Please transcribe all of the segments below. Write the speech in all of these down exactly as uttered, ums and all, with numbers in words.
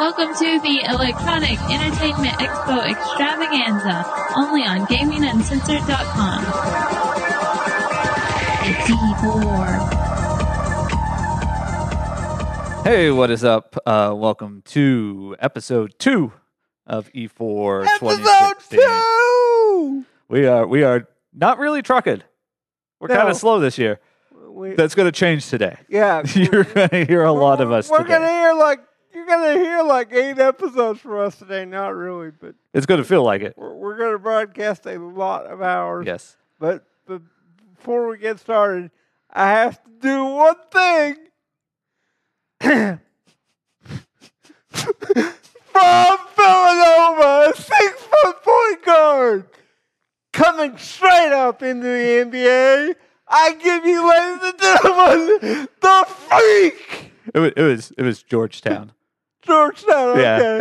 Welcome to the Electronic Entertainment Expo Extravaganza, only on gaming uncensored dot com. It's E four. Hey, what is up? Uh, welcome to episode two of E four twenty sixteen. Episode two! We are we are not really trucking. We're No. kind of slow this year. We, That's going to change today. yeah. You're going to hear a lot of us We're today. going to hear like, you're going to hear like eight episodes from us today. Not really, but It's going to feel like it. we're, we're going to broadcast a lot of hours. Yes. But, but before we get started, I have to do one thing. From Villanova, a six-foot point guard, coming straight up into the N B A, I give you, ladies and gentlemen, the freak, It was it was, it was Georgetown. Georgetown. Yeah. Okay.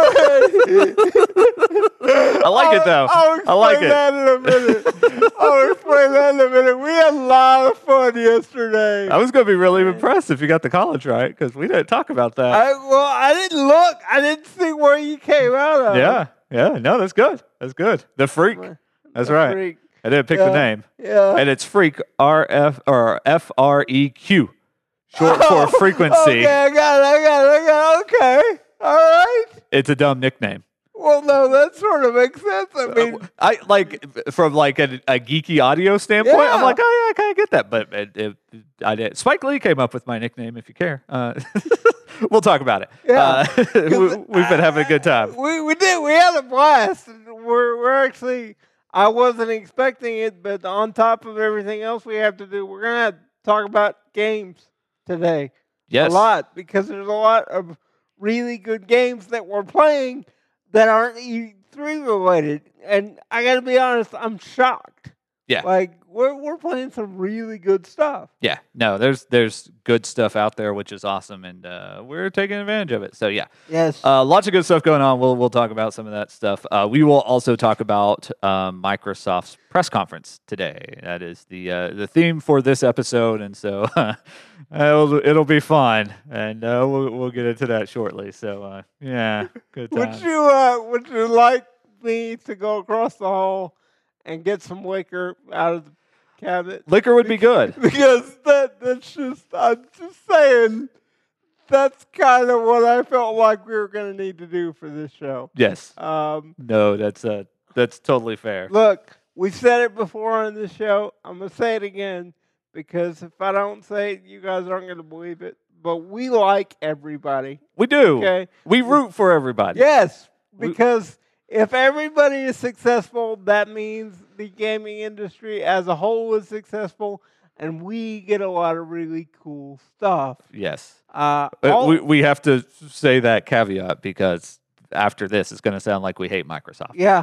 I like it though. I'll, I'll I like explain it. that in a minute. I'll explain that in a minute. We had a lot of fun yesterday. I was going to be really impressed if you got the college right because we didn't talk about that. I, well, I didn't look. I didn't see where you came out of. yeah. Yeah. No, that's good. That's good. The freak. That's The right. freak. I didn't pick Yeah. the name. Yeah. And it's freak R F or F R E Q, short Oh, for frequency. Okay, I got it. I got it. I got it. Okay. All right. It's a dumb nickname. Well, no, that sort of makes sense. I mean, I like from like a, a geeky audio standpoint. I'm Yeah. like, oh yeah, I kind of get that. But it, it, I did. Spike Lee came up with my nickname. If you care, uh, we'll talk about it. Yeah. Uh, we, we've been having a good time. we we did. We had a blast. We're we're actually. I wasn't expecting it, but on top of everything else we have to do, we're gonna have to talk about games today. Yes, A lot, because there's a lot of really good games that we're playing that aren't E three related. And I gotta be honest, I'm shocked. Yeah. Like, we're we're playing some really good stuff. Yeah, no, there's there's good stuff out there, which is awesome, and uh, we're taking advantage of it. So yeah, Yes. uh, lots of good stuff going on. We'll we'll talk about some of that stuff. Uh, we will also talk about um, Microsoft's press conference today. That is the uh, the theme for this episode, and so uh, it'll it'll be fun, and uh, we'll we'll get into that shortly. So uh, yeah, good would times. you uh would you like me to go across the hall and get some liquor out of the cabinet? Liquor would be good. Because that that's just I'm just saying that's kind of what I felt like we were gonna need to do for this show. Yes. Um No, that's uh that's totally fair. Look, we said it before on this show. I'm going to say it again because if I don't say it, you guys aren't going to believe it. But we like everybody. We do. Okay? We root for everybody. Yes, We- because if everybody is successful, that means the gaming industry as a whole is successful, and we get a lot of really cool stuff. Yes. Uh, But all- we we have to say that caveat because after this, it's going to sound like we hate Microsoft. yeah.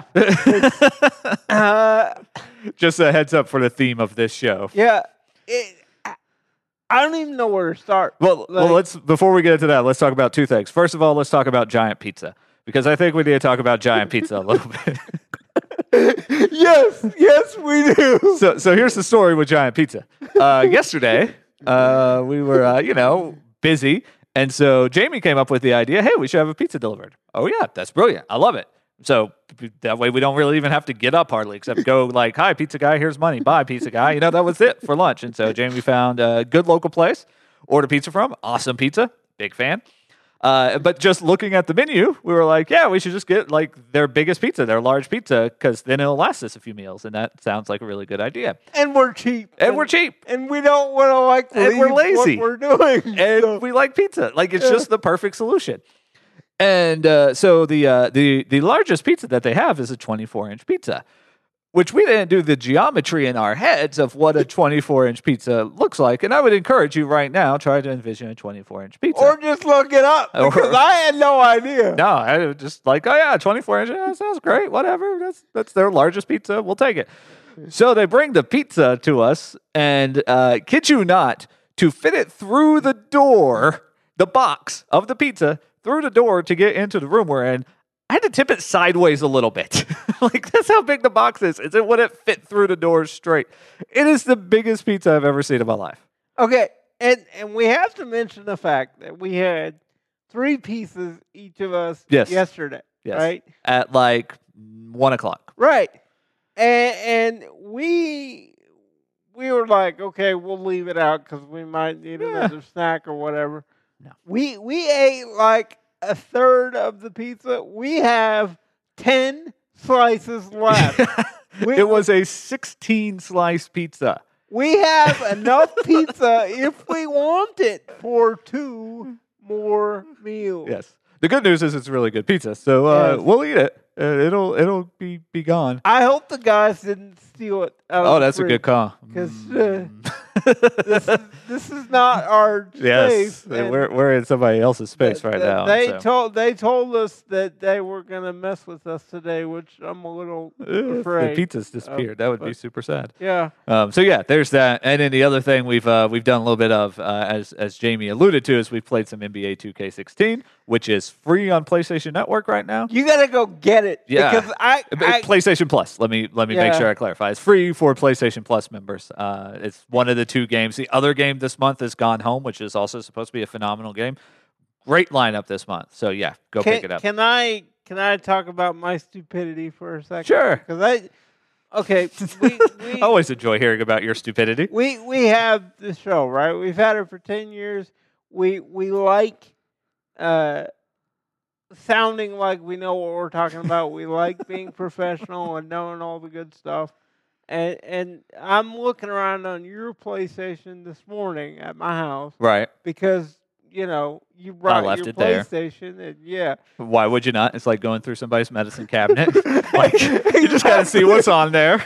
uh, Just a heads up for the theme of this show. yeah. It, I, I don't even know where to start. Well, well, Like- let's before we get into that, let's talk about two things. First of all, let's talk about Giant Pizza because I think we need to talk about Giant Pizza a little bit. Yes, yes, we do. So, so here's the story with Giant Pizza. Uh, yesterday, uh, we were, uh, you know, busy, and so Jamie came up with the idea, hey, we should have a pizza delivered. Oh, yeah, that's brilliant. I love it. So that way we don't really even have to get up hardly, except go like, hi, pizza guy, here's money. Bye, pizza guy. You know, that was it for lunch. And so Jamie found a good local place, ordered pizza from, awesome pizza, big fan. Uh, but just looking at the menu, we were like, yeah, we should just get like their biggest pizza, their large pizza, because then it'll last us a few meals. And that sounds like a really good idea. And we're cheap. And we're cheap. And we don't want to like And we're leave lazy. what we're doing. And so- we like pizza. Like it's Yeah. just the perfect solution. And uh, so the uh, the the largest pizza that they have is a twenty-four inch pizza, which we didn't do the geometry in our heads of what a twenty-four inch pizza looks like. And I would encourage you right now try to envision a twenty-four inch pizza. or just look it up Or- because I had no idea. no, I was just like, oh yeah, twenty-four inch. Yeah, that sounds great. Whatever. That's that's their largest pizza. We'll take it. So they bring the pizza to us, and uh, kid you not, to fit it through the door, the box of the pizza through the door to get into the room we're in, I had to tip it sideways a little bit. Like that's how big the box is. Is it would it fit through the door straight? It is the biggest pizza I've ever seen in my life. Okay, and and we have to mention the fact that we had three pieces each of us Yes. yesterday. Yes. Right? At like one o'clock. Right. And, and we we were like, okay, we'll leave it out because we might need Yeah. another snack or whatever. No. We we ate like a third of the pizza. We have ten slices left. We- It was a sixteen slice pizza. We have enough pizza if we want it for two more meals. Yes. The good news is it's really good pizza, so uh, Yes. we'll eat it. Uh, it'll it'll be be gone. I hope the guys didn't steal it out of Oh, the that's a good fridge, call. 'cause, Mm. this, is, this is not our yes, space. and we're we're in somebody else's space th- right th- now. They so. told they told us that they were gonna mess with us today, which I'm a little Ugh, the afraid. pizza's disappeared. that would be but- super sad. Yeah. Um, so yeah, there's that. And then the other thing we've uh, we've done a little bit of, uh, as as Jamie alluded to, is we've played some N B A two K sixteen, which is free on PlayStation Network right now. You gotta go get it. Yeah. Because I, Uh, I PlayStation Plus. Let me let me make Yeah. sure I clarify. It's free for PlayStation Plus members. Uh, it's one of the two games. The other game this month is Gone Home, which is also supposed to be a phenomenal game. Great lineup this month. So yeah, go can, pick it up. Can I can I talk about my stupidity for a second? Sure. Because I okay, we we, I always enjoy hearing about your stupidity. we we have the show, right? We've had it for ten years. We we like uh sounding like we know what we're talking about. We like being professional and knowing all the good stuff. And and I'm looking around on your PlayStation this morning at my house Right. because you know you brought left your it there. PlayStation and yeah. Why would you not? It's like going through somebody's medicine cabinet. Like you just gotta see what's on there.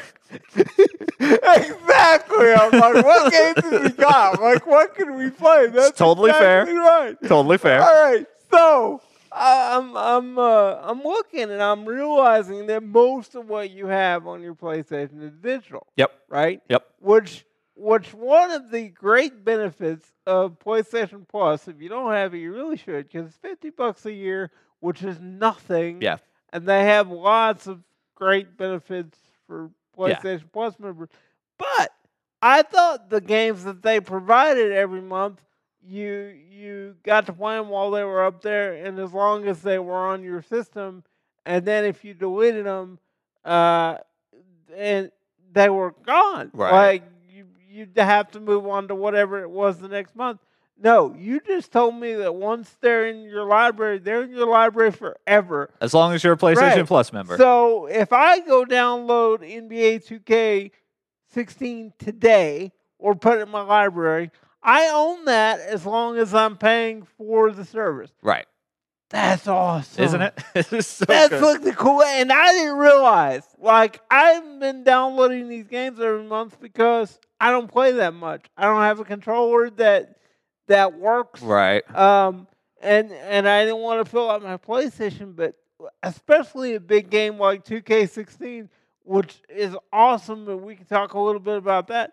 Exactly. I'm like, what games have we got? Like, what can we play? That's totally fair. exactly right. Totally fair. All right, so I- I'm I'm uh, I'm looking and I'm realizing that most of what you have on your PlayStation is digital, Yep. right? Yep. Which which one of the great benefits of PlayStation Plus, if you don't have it, you really should, because it's fifty bucks a year, which is nothing. Yeah. And they have lots of great benefits for Yeah. PlayStation Plus members. But I thought the games that they provided every month, you you got to play them while they were up there, and as long as they were on your system, and then if you deleted them, uh, and they were gone. Right. Like you you'd have to move on to whatever it was the next month. No, you just told me that once they're in your library, they're in your library forever. As long as you're a PlayStation Right. Plus member. So if I go download N B A two K sixteen today or put it in my library, I own that as long as I'm paying for the service. right. That's awesome. Isn't it? It's so That's good. like the cool, and I didn't realize. Like I've been downloading these games every month because I don't play that much. I don't have a controller that that works. Right. Um, and and I didn't want to fill out my PlayStation, but especially a big game like two K sixteen, which is awesome, and we can talk a little bit about that.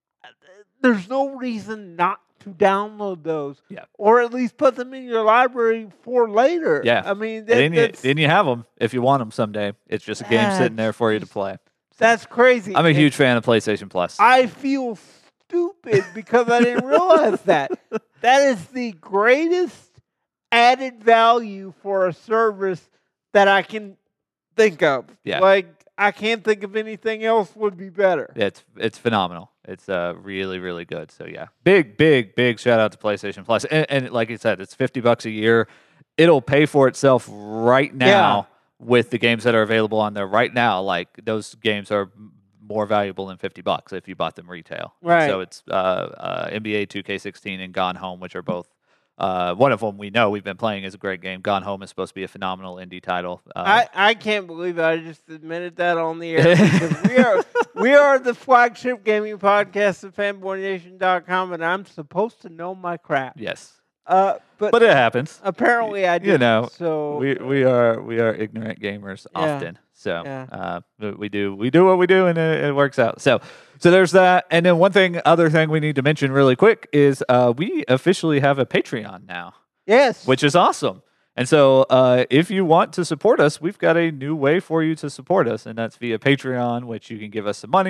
There's no reason not to download those, Yeah. or at least put them in your library for later. Yeah. I mean, And that, then, you, that's, then you have them if you want them someday. It's just a game sitting there for you to play. that's crazy. I'm a And huge fan of PlayStation Plus. I feel stupid because I didn't realize that. That is the greatest added value for a service that I can think of. Yeah. Like, I can't think of anything else would be better. It's it's phenomenal. It's uh really really good. So yeah, big big big shout out to PlayStation Plus. And, and like you said, it's fifty bucks a year. It'll pay for itself right now with the games that are available on there right now. Like those games are m- more valuable than fifty bucks if you bought them retail. Right. So it's uh, uh N B A two K sixteen and Gone Home, which are both. Uh, one of them we know we've been playing is a great game. Gone Home is supposed to be a phenomenal indie title. Uh, I, I can't believe I just admitted that on the air because we are we are the flagship gaming podcast of fanboy nation dot com, and I'm supposed to know my crap. yes, Uh, but, but it happens. apparently I you didn't. know, so we we are we are ignorant gamers Yeah. often. So Yeah. uh, but we do we do what we do and it, it works out. So so there's that. And then one thing, other thing we need to mention really quick is uh, we officially have a Patreon now, yes, which is awesome. And so uh, if you want to support us, we've got a new way for you to support us, and that's via Patreon, which you can give us some money.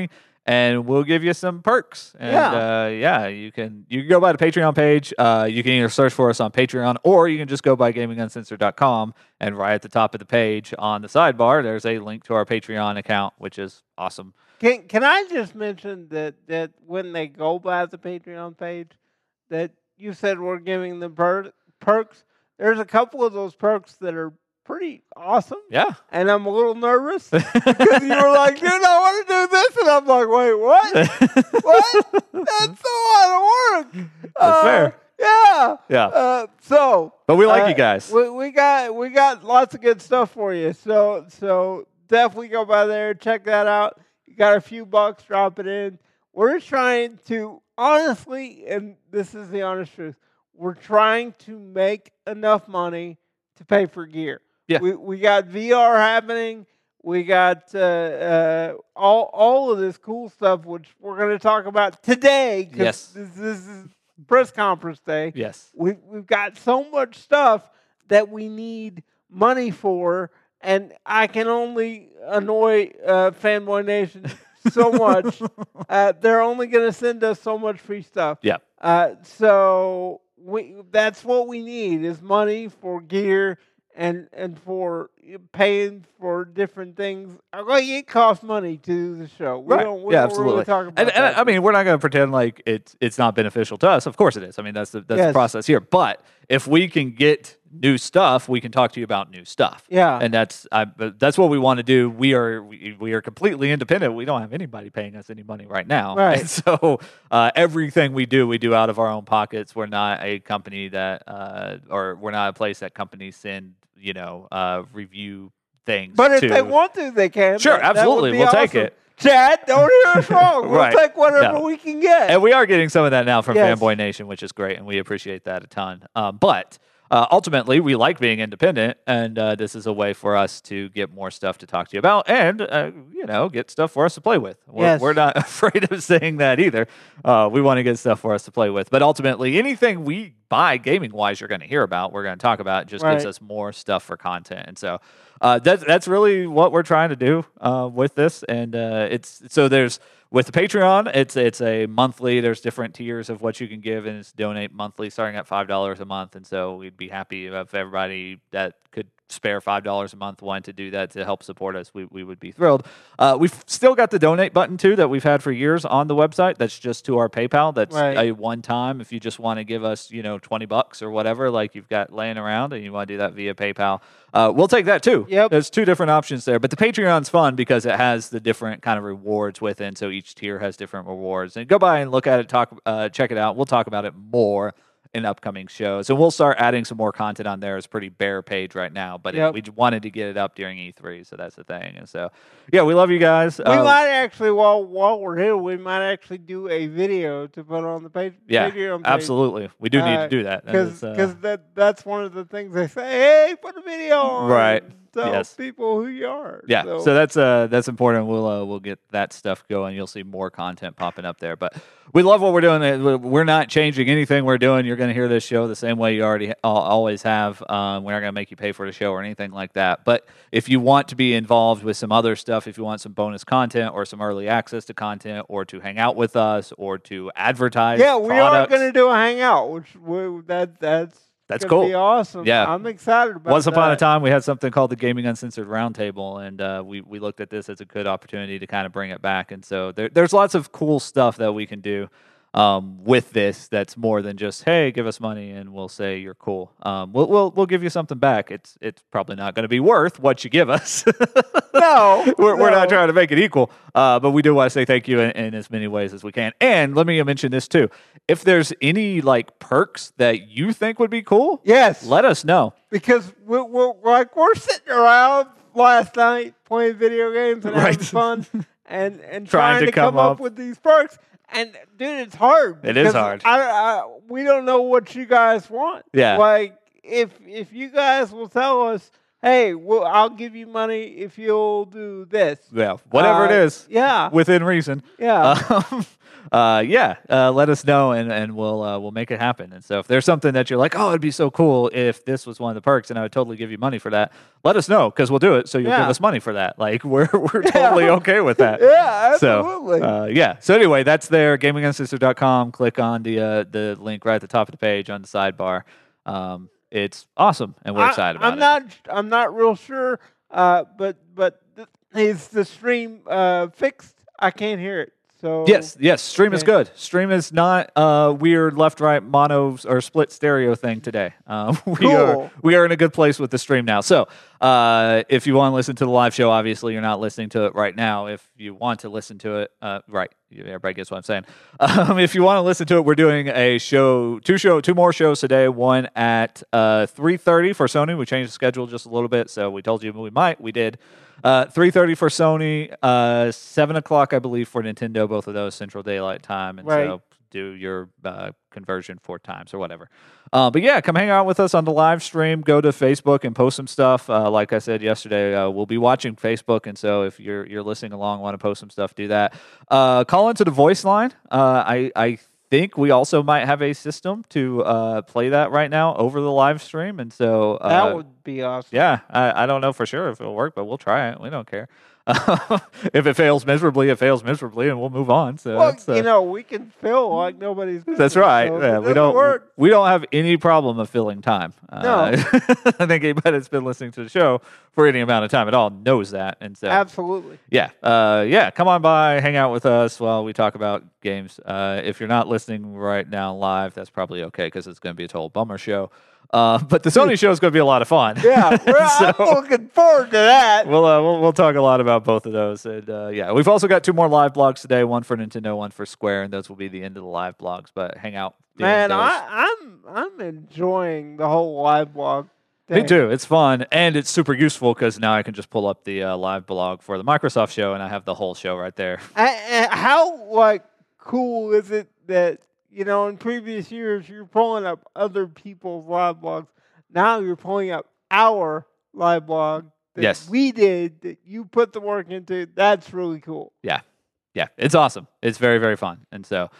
and we'll give you some perks. And Yeah. uh, yeah, you can you can go by the Patreon page. Uh, you can either search for us on Patreon, or you can just go by gaming uncensored dot com, and right at the top of the page on the sidebar, there's a link to our Patreon account, which is awesome. Can Can I just mention that that when they go by the Patreon page, that you said we're giving them per- perks. There's a couple of those perks that are pretty awesome. Yeah. And I'm a little nervous because you were like, dude, I want to do this. And I'm like, wait, what? What? That's a lot of work. That's fair. Yeah. Yeah. Uh, so. But we like uh, you guys. We, we got we got lots of good stuff for you. So so definitely go by there, check that out. You got a few bucks, drop it in. We're trying to honestly, and this is the honest truth, we're trying to make enough money to pay for gear. Yeah. We we got V R happening. We got uh, uh, all all of this cool stuff, which we're going to talk about today. 'Cause Yes. This, this is press conference day. Yes. We we've got so much stuff that we need money for, and I can only annoy uh, Fanboy Nation so much. uh, they're only going to send us so much free stuff. Yeah. Uh, so we that's what we need is money for gear and and for paying for different things. Like, it costs money to do the show. We Right. don't, we yeah, don't absolutely. really talk about and, and that. I mean, we're not going to pretend like it's it's not beneficial to us. Of course it is. I mean, that's the that's Yes. the process here. But if we can get new stuff, we can talk to you about new stuff. Yeah. And that's I, that's what we want to do. We are we, we are completely independent. We don't have anybody paying us any money right now. Right. And so uh, everything we do, we do out of our own pockets. We're not a company that uh, or we're not a place that companies send, you know, uh, review things. But if to. they want to, they can. Sure, That- that would absolutely. be We'll take awesome. it. Chad, don't hear us wrong. We'll Right. take whatever No. we can get. And we are getting some of that now from Yes. Fanboy Nation, which is great, and we appreciate that a ton. Um, but uh, ultimately, we like being independent, and uh, this is a way for us to get more stuff to talk to you about, and uh, you know, get stuff for us to play with. We're, Yes. we're not afraid of saying that either. Uh, we want to get stuff for us to play with, but ultimately, anything we buy gaming wise, you're going to hear about. We're going to talk about. It just gives Right. us more stuff for content, and so uh, that's that's really what we're trying to do uh, with this. And uh, it's so there's. With the Patreon, it's it's a monthly. There's different tiers of what you can give, and it's donate monthly, starting at five dollars a month. And so we'd be happy if everybody that could spare five dollars a month wanted to do that to help support us. We we would be thrilled. Uh, we've still got the donate button too that we've had for years on the website. That's just to our PayPal. That's Right. a one time. If you just want to give us, you know, twenty bucks or whatever, like you've got laying around, and you want to do that via PayPal, uh, we'll take that too. Yep. There's two different options there, but the Patreon's fun because it has the different kind of rewards within. So each tier has different rewards. And go by and look at it, talk, uh, check it out. We'll talk about it more in upcoming shows, and we'll start adding some more content on there. It's a pretty bare page right now, but Yep. it, we wanted to get it up during E three, so that's the thing. And so, yeah, we love you guys. we Uh, might actually, while while we're here, we might actually do a video to put on the page. yeah, Patreon page. absolutely. We do need Uh, to do that. That Because is, uh, that that's one of the things they say. Hey, put a video on. Right. Tell Yes. people who you are. Yeah, So, so, that's uh that's important. We'll uh, we'll get that stuff going. You'll see more content popping up there. But we love what we're doing. Uh, We're not changing anything we're doing. You're going to hear this show the same way you already al- always have. Um, we're not going to make you pay for the show or anything like that. But if you want to be involved with some other stuff, if you want some bonus content or some early access to content, or to hang out with us, or to advertise, yeah, we are products, going to do a hangout, which we, that that's That's gonna cool. Be awesome. Yeah. I'm excited about. Once upon a that. time, we had something called the Gaming Uncensored Roundtable, and uh, we we looked at this as a good opportunity to kind of bring it back. And so there, there's lots of cool stuff that we can do um, with this. That's more than just, hey, give us money and we'll say you're cool. Um, we'll we'll we'll give you something back. It's it's probably not going to be worth what you give us. No, we're, we're not no. trying to make it equal, uh, but we do want to say thank you in, in as many ways as we can. And let me mention this too: if there's any like perks that you think would be cool, Yes, let us know. because we're, we're like we're sitting around last night playing video games and having Right. fun and and Trying trying, to to come come up up. with these perks. And dude, it's hard. It is because hard. I, I, we don't know what you guys want. Yeah. Like if if you guys will tell us, hey, well, I'll give you money if you'll do this. Yeah, whatever it Uh, is, Yeah. within reason. Yeah. Um, uh, yeah, uh, let us know and, and we'll uh, we'll make it happen. And so if there's something that you're like, oh, it'd be so cool if this was one of the perks, and I would totally give you money for that, let us know because we'll do it. So you'll Yeah. give us money for that. Like we're we're totally okay with that. Yeah, absolutely. So uh, yeah. So anyway, that's there. gaming uncensored dot com. Click on the uh, the link right at the top of the page on the sidebar. Um, it's awesome, and we're I- excited about I'm it. not. I'm not real sure. Uh, but but th- is the stream uh fixed? I can't hear it. So Yes, yes. Stream is Okay. good. Stream is not a weird left, right, mono or split stereo thing today. Uh, we are Cool. we are in a good place with the stream now. So, uh, if you want to listen to the live show, obviously you're not listening to it right now. If you want to listen to it, uh, right, everybody gets what I'm saying. Um, if you want to listen to it, we're doing a show, two show, two more shows today. One at uh, three thirty for Sony. We changed the schedule just a little bit, so we told you we might. We did. Uh, three thirty for Sony, uh, seven o'clock, I believe, for Nintendo. Both of those Central Daylight Time, and Right. so do your uh, conversion four times or whatever. Uh, but yeah, come hang out with us on the live stream. Go to Facebook and post some stuff. Uh, like I said yesterday, uh, we'll be watching Facebook, and so if you're you're listening along, want to post some stuff, do that. Uh, call into the voice line. Uh, I I. think we also might have a system to uh, play that right now over the live stream, and so uh, that would be awesome. yeah, I, I don't know for sure if it'll work, but we'll try it. We don't care. If it fails miserably, it fails miserably, and we'll move on. So Well, that's, uh, you know, we can feel like nobody's. that's business, right. so if Yeah, it we doesn't don't work. we don't have any problem of filling time. Uh, I think anybody that's been listening to the show for any amount of time at all knows that, and so Absolutely. yeah, uh, yeah. Come on by, hang out with us while we talk about games. Uh, if you're not listening right now live, that's probably okay because it's going to be a total bummer show. Uh, but the Sony show is going to be a lot of fun. Yeah, well, So- I'm looking forward to that. We'll, uh, we'll we'll talk a lot about both of those, and uh, yeah, we've also got two more live blogs today. One for Nintendo, one for Square, and those will be the end of the live blogs. But hang out, during Man, those. I, I'm I'm enjoying the whole live blog. Me thing. too. It's fun and it's super useful because now I can just pull up the uh, live blog for the Microsoft show, and I have the whole show right there. And, and how like cool is it that you know in previous years you're pulling up other people's live blogs. Now you're pulling up our live blog that Yes. we did that you put the work into. That's really cool. Yeah, it's awesome. It's very very fun, and so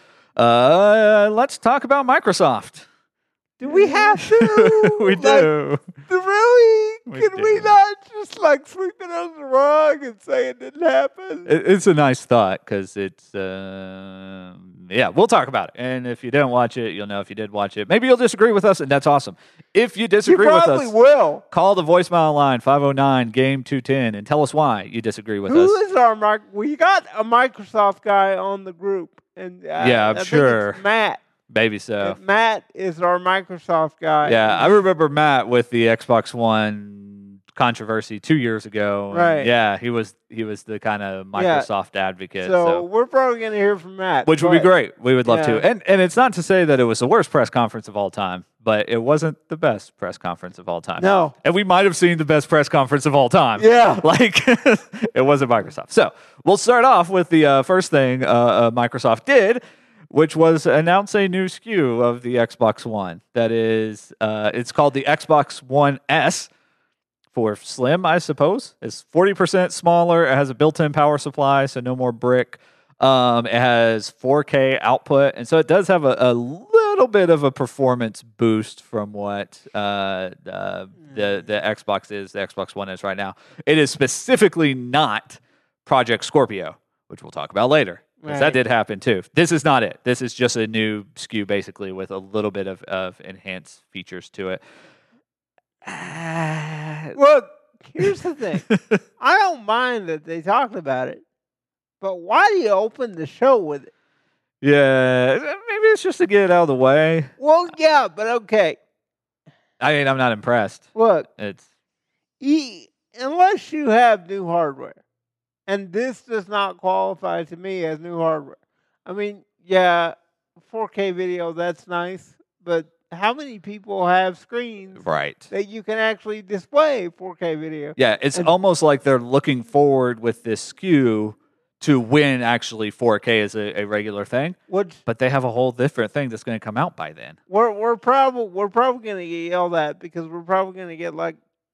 uh, let's talk about Microsoft. Do we have to? we Like, do. Really? We Can we do. not just like sweep it under the rug and say it didn't happen? It- It's a nice thought because it's, uh, yeah, we'll talk about it. And if you didn't watch it, you'll know. If you did watch it, maybe you'll disagree with us, and that's awesome. If you You disagree with probably us, will. call the voicemail line five oh nine game two ten and tell us why you disagree with Who us. is our mic? We got a Microsoft guy on the group, and uh, Yeah, I'm I think sure. it's Matt. Maybe so. And Matt is our Microsoft guy. Yeah, I remember Matt with the Xbox One controversy two years ago. and Right. Yeah, he was he was the kind of Yeah. Microsoft advocate. So, So. we're probably going to hear from Matt, Which would be but- great. We would love to. Yeah. And and it's not to say that it was the worst press conference of all time, but it wasn't the best press conference of all time. No. And we might have seen the best press conference of all time. Yeah. Like, it wasn't Microsoft. So we'll start off with the uh, first thing uh, uh, Microsoft did, which was announce a new S K U of the Xbox One. That is, uh, it's called the Xbox One S for slim, I suppose. It's forty percent smaller. It has a built-in power supply, so no more brick. Um, it has four K output, and so it does have a, a little bit of a performance boost from what uh, uh, the the Xbox is, the Xbox One is right now. It is specifically not Project Scorpio, which we'll talk about later. 'Cause Right. that did happen too. This is not it. This is just a new S K U basically with a little bit of, of enhanced features to it. Uh, Look, here's the thing. I don't mind that they talked about it, but why do you open the show with it? yeah, maybe it's just to get it out of the way. Well, yeah, but okay. I mean, I'm not impressed. Look, It's e- unless you have new hardware, and this does not qualify to me as new hardware. I mean, yeah, four K video, that's nice, but how many people have screens right. that you can actually display four K video? Yeah, it's And- almost like they're looking forward with this S K U to when actually four K is a, a regular thing, Which but they have a whole different thing that's going to come out by then. we're we're probably we're probably gonna get yelled at because we're probably gonna get like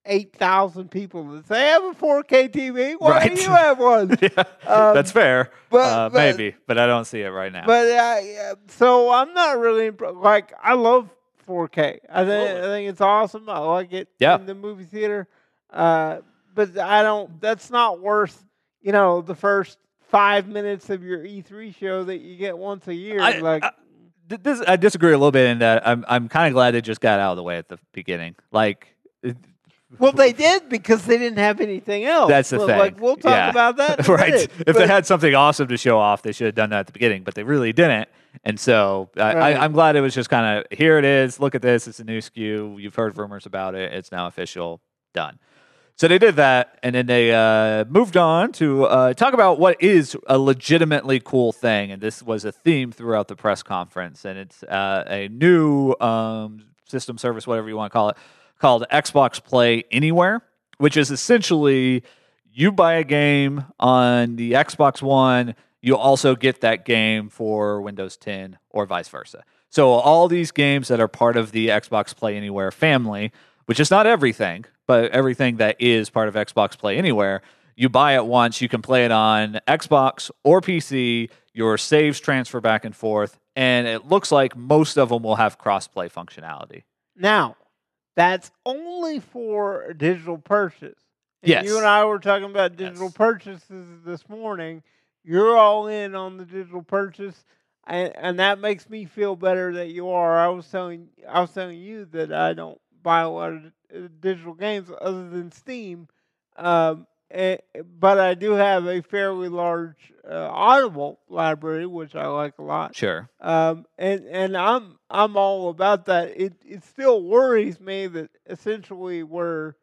eight thousand people that say, I have a four K T V. Why Right. don't you have one? yeah, Um, that's fair. but- uh, but- maybe, but I don't see it right now. But uh, yeah, so I'm not really impre- like I love four K. I think Absolutely. I think it's awesome. I like it Yeah. in the movie theater. Uh, but I don't. That's not worth you know the first five minutes of your E three show that you get once a year. I- like I- Th- This, I disagree a little bit in that I'm I'm kind of glad they just got out of the way at the beginning. Like, it- well, they did because they didn't have anything else. That's the Well, thing. Like we'll talk Yeah. about that. in a right. minute. If But- they had something awesome to show off, they should have done that at the beginning, but they really didn't. And so I, Right. I, I'm glad it was just kind of here it is. Look at this. It's a new S K U. You've heard rumors about it. It's now official. Done. So they did that, and then they uh, moved on to uh, talk about what is a legitimately cool thing. And this was a theme throughout the press conference. And it's uh, a new um, system service, whatever you want to call it, called Xbox Play Anywhere, which is essentially you buy a game on the Xbox One, you also get that game for Windows ten or vice versa. So all these games that are part of the Xbox Play Anywhere family, which is not everything, but everything that is part of Xbox Play Anywhere, you buy it once, you can play it on Xbox or P C, your saves transfer back and forth, and it looks like most of them will have cross-play functionality. Now, that's only for a digital purchase. And Yes. You and I were talking about digital Yes. purchases this morning. You're all in on the digital purchase, and, and that makes me feel better that you are. I was telling I was telling you that I don't buy a lot of uh, digital games other than Steam, um, eh, but I do have a fairly large uh, Audible library, which I like a lot. Sure. Um, and and I'm I'm all about that. It it still worries me that essentially we're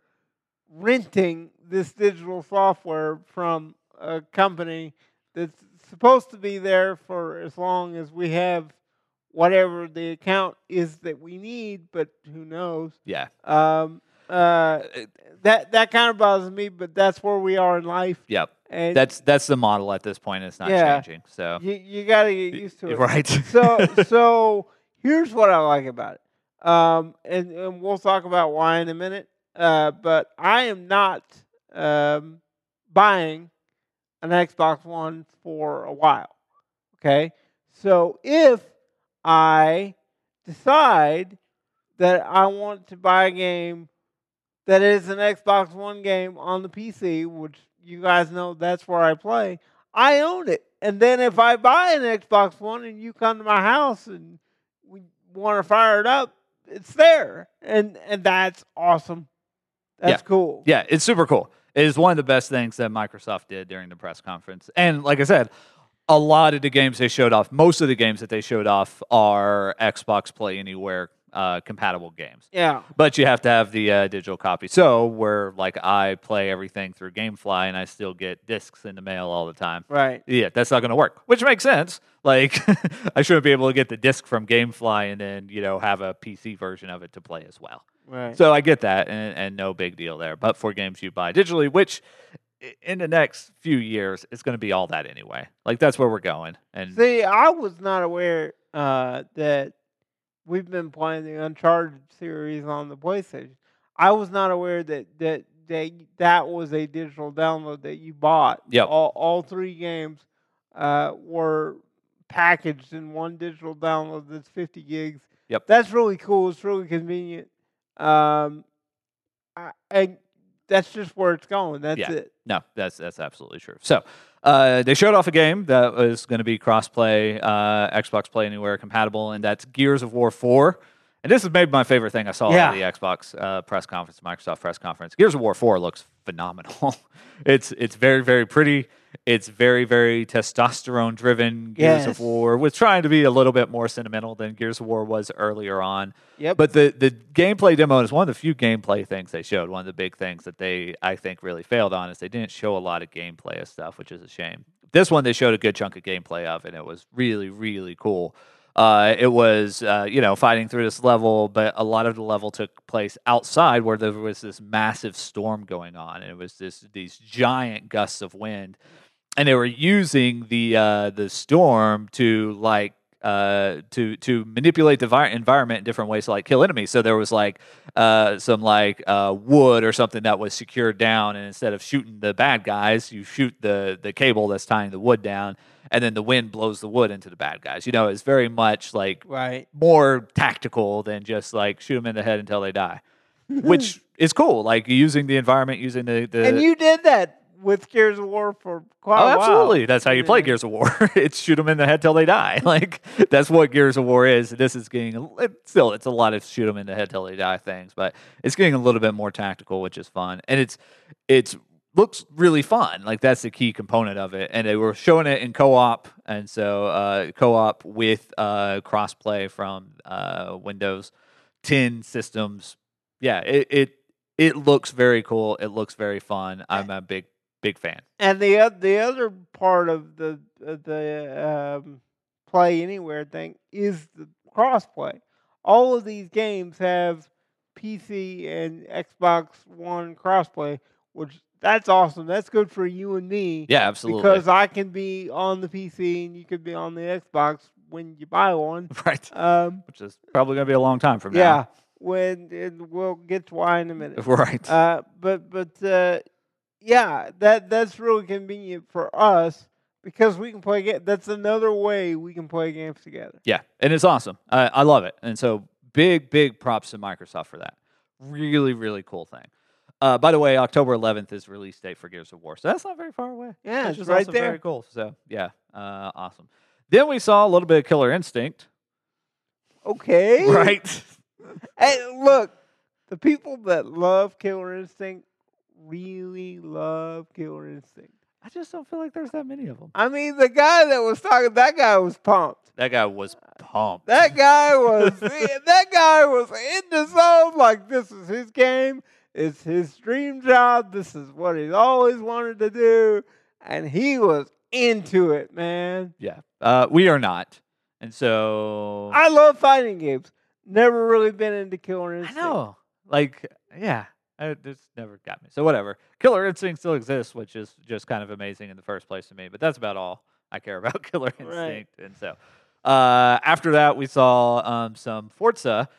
renting this digital software from a company that's supposed to be there for as long as we have whatever the account is that we need, but who knows? Yeah. Um, uh, that that kind of bothers me, but that's where we are in life. Yep. And That's that's the model at this point. It's not Yeah. changing. So you you got to get used to it. right. so so here's what I like about it. Um, and, and we'll talk about why in a minute. Uh, but I am not um, buying an Xbox One for a while. Okay, so if I decide that I want to buy a game that is an Xbox One game on the P C, which you guys know that's where I play, I own it. And then if I buy an Xbox One and you come to my house and we want to fire it up, it's there. And and that's awesome. That's cool. Yeah, it's super cool. It is one of the best things that Microsoft did during the press conference. And like I said, a lot of the games they showed off, most of the games that they showed off are Xbox Play Anywhere uh, compatible games. Yeah. But you have to have the uh, digital copy. So where like I play everything through GameFly and I still get discs in the mail all the time. Right. Yeah, that's not going to work, which makes sense. Like I shouldn't be able to get the disc from GameFly and then, you know, have a P C version of it to play as well. Right. So I get that, and, and no big deal there. But for games you buy digitally, which i- in the next few years, it's going to be all that anyway. Like that's where we're going. And See, I was not aware uh, that we've been playing the Uncharted series on the PlayStation. I was not aware that that that, that was a digital download that you bought. Yep. All, all three games uh, were packaged in one digital download that's fifty gigs. Yep. That's really cool. It's really convenient. Um, I, and that's just where it's going. That's Yeah. it. no, that's that's absolutely true. So uh, they showed off a game that was going to be cross-play, uh, Xbox Play Anywhere compatible, and that's Gears of War four. And this is maybe my favorite thing I saw Yeah. at the Xbox uh, press conference, Microsoft press conference. Gears of War four looks phenomenal. it's it's very, very pretty. It's very, very testosterone-driven Gears Yes. of War, with trying to be a little bit more sentimental than Gears of War was earlier on. Yep. But the, the gameplay demo is one of the few gameplay things they showed. One of the big things that they, I think, really failed on is they didn't show a lot of gameplay of stuff, which is a shame. This one, they showed a good chunk of gameplay of, and it was really, really cool. Uh, it was, uh, you know, fighting through this level, but a lot of the level took place outside where there was this massive storm going on. And it was this these giant gusts of wind. And they were using the uh, the storm to, like, uh, to to manipulate the vi- environment in different ways to like kill enemies. So there was like uh, some like uh, wood or something that was secured down, and instead of shooting the bad guys, you shoot the the cable that's tying the wood down, and then the wind blows the wood into the bad guys. You know, it's very much like Right. more tactical than just like shoot them in the head until they die, which is cool. Like using the environment, using the, the And you did that with Gears of War for quite oh, a while. absolutely. That's how you play Yeah. Gears of War. It's shoot them in the head till they die. Like that's what Gears of War is. This is getting a, it, still it's a lot of shoot them in the head till they die things, but it's getting a little bit more tactical, which is fun, and it's it's looks really fun. Like that's the key component of it, and they were showing it in co-op, and so uh, co-op with uh, crossplay from uh, Windows ten systems. Yeah, it, it it looks very cool. It looks very fun. I'm a big big fan. And the oth- the other part of the of the um, play anywhere thing is the crossplay. All of these games have P C and Xbox One crossplay, which that's awesome. That's good for you and me. Yeah, absolutely. Because I can be on the P C and you could be on the Xbox when you buy one. right, Um, which is probably going to be a long time from yeah, when and we'll get to why in a minute. now. Right. Uh, but but uh, yeah, that that's really convenient for us because we can play games. That's another way we can play games together. Yeah, and it's awesome. I, I love it. And so big, big props to Microsoft for that. Really, really cool thing. Uh, by the way, October eleventh is release date for Gears of War, so that's not very far away. Yeah, which it's is right also there. Very cool. So yeah, uh, awesome. Then we saw a little bit of Killer Instinct. Okay, Right. Hey, look, the people that love Killer Instinct really love Killer Instinct. I just don't feel like there's that many of them. I mean, the guy that was talking, that guy was pumped. That guy was pumped. That guy was that guy was in the zone. Like this is his game. It's his dream job. This is what he's always wanted to do, and he was into it, man. Yeah, uh, we are not, and so I love fighting games. Never really been into Killer I Instinct. know, like, yeah, I, this never got me. So whatever, Killer Instinct still exists, which is just kind of amazing in the first place to me. But that's about all I care about Killer Instinct. Right. And so uh, after that, we saw um, some Forza,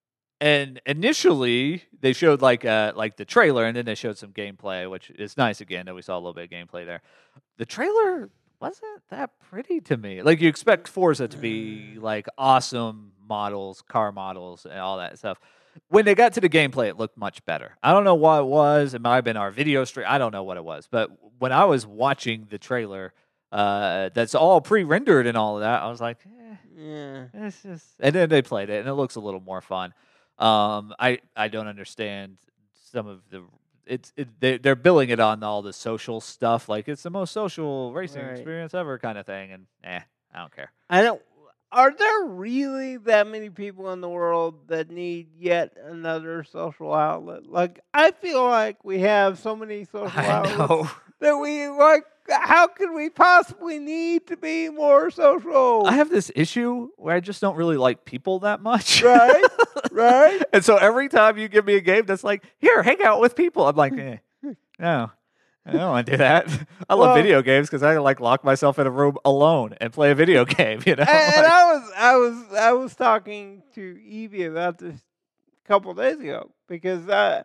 and initially they showed like uh, like the trailer, and then they showed some gameplay, which is nice again that we saw a little bit of gameplay there. The trailer wasn't that pretty to me. Like you expect Forza to be like awesome models, car models, and all that stuff. When they got to the gameplay, it looked much better. I don't know what it was. It might have been our video stream. I don't know what it was. But when I was watching the trailer, uh, that's all pre-rendered and all of that, I was like, eh, Yeah. it's just. And then they played it, and it looks a little more fun. Um, I I don't understand some of the. It's it, they, they're billing it on all the social stuff, like it's the most social racing Right. experience ever, kind of thing. And eh, I don't care. I don't. Are there really that many people in the world that need yet another social outlet? Like, I feel like we have so many social I outlets know. that we like. How could we possibly need to be more social? I have this issue where I just don't really like people that much. Right, right. And so every time you give me a game that's like, here, hang out with people, I'm like, eh, no, I don't want to do that. I love Well- video games because I like lock myself in a room alone and play a video game. You know, And, and Like- I was, I was, I was talking to Evie about this a couple days ago because I,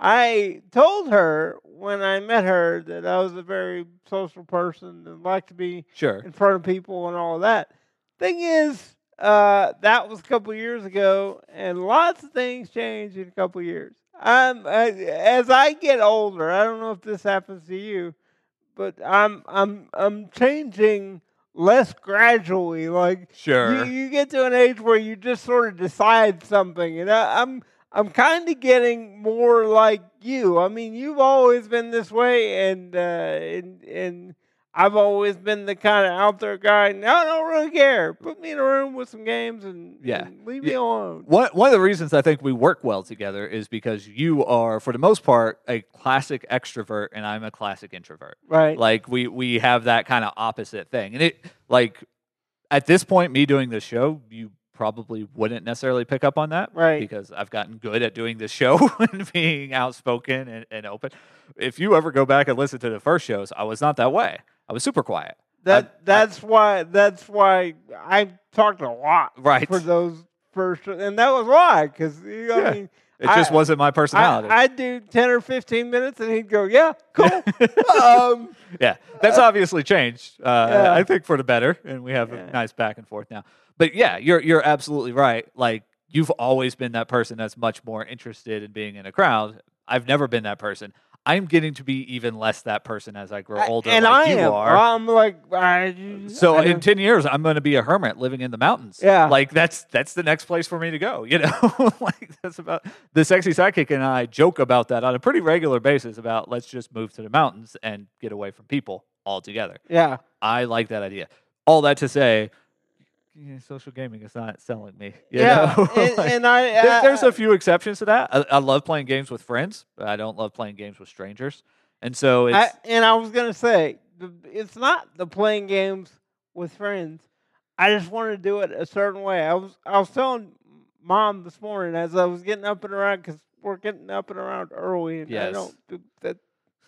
I told her when I met her that I was a very social person and liked to be sure, in front of people and all of that. Thing is, uh, that was a couple years ago, and lots of things change in a couple years. I'm I, as I get older. I don't know if this happens to you, but I'm I'm I'm changing less gradually. Like sure. you, you get to an age where you just sort of decide something, and I, I'm I'm kind of getting more like you. I mean, you've always been this way, and uh, and and I've always been the kind of out there guy. Now I don't really care. Put me in a room with some games and, Yeah. and leave me Yeah. alone. One one of the reasons I think we work well together is because you are, for the most part, a classic extrovert, and I'm a classic introvert. Right. Like we we have that kind of opposite thing, and it like at this point, me doing this show, you probably wouldn't necessarily pick up on that, Right. Because I've gotten good at doing this show and being outspoken and, and open. If you ever go back and listen to the first shows, I was not that way. I was super quiet. That I- that's why that's why I talked a lot Right. for those first, and that was why because you know, Yeah. I mean It just I- wasn't my personality. I, I'd do ten or fifteen minutes, and he'd go, "Yeah, cool." um, Yeah, that's obviously changed. Uh, Yeah. I think for the better, and we have Yeah. a nice back and forth now. But yeah, you're you're absolutely right. Like you've always been that person that's much more interested in being in a crowd. I've never been that person. I'm getting to be even less that person as I grow older, and like I you am. are. I'm like, I, So I in don't- ten years, I'm going to be a hermit living in the mountains. Yeah. like that's that's the next place for me to go. You know, like that's about the sexy sidekick and I joke about that on a pretty regular basis. About let's just move to the mountains and get away from people altogether. yeah, I like that idea. All that to say, yeah, social gaming is not selling me. you yeah, know? and, Like, and I, there- I- there's a few exceptions to that. I, I love playing games with friends, but I don't love playing games with strangers. And so it's I, and I was gonna say, the- it's not the playing games with friends. I just want to do it a certain way. I was I was telling Mom this morning as I was getting up and around because we're getting up and around early, and I Yes. don't do that.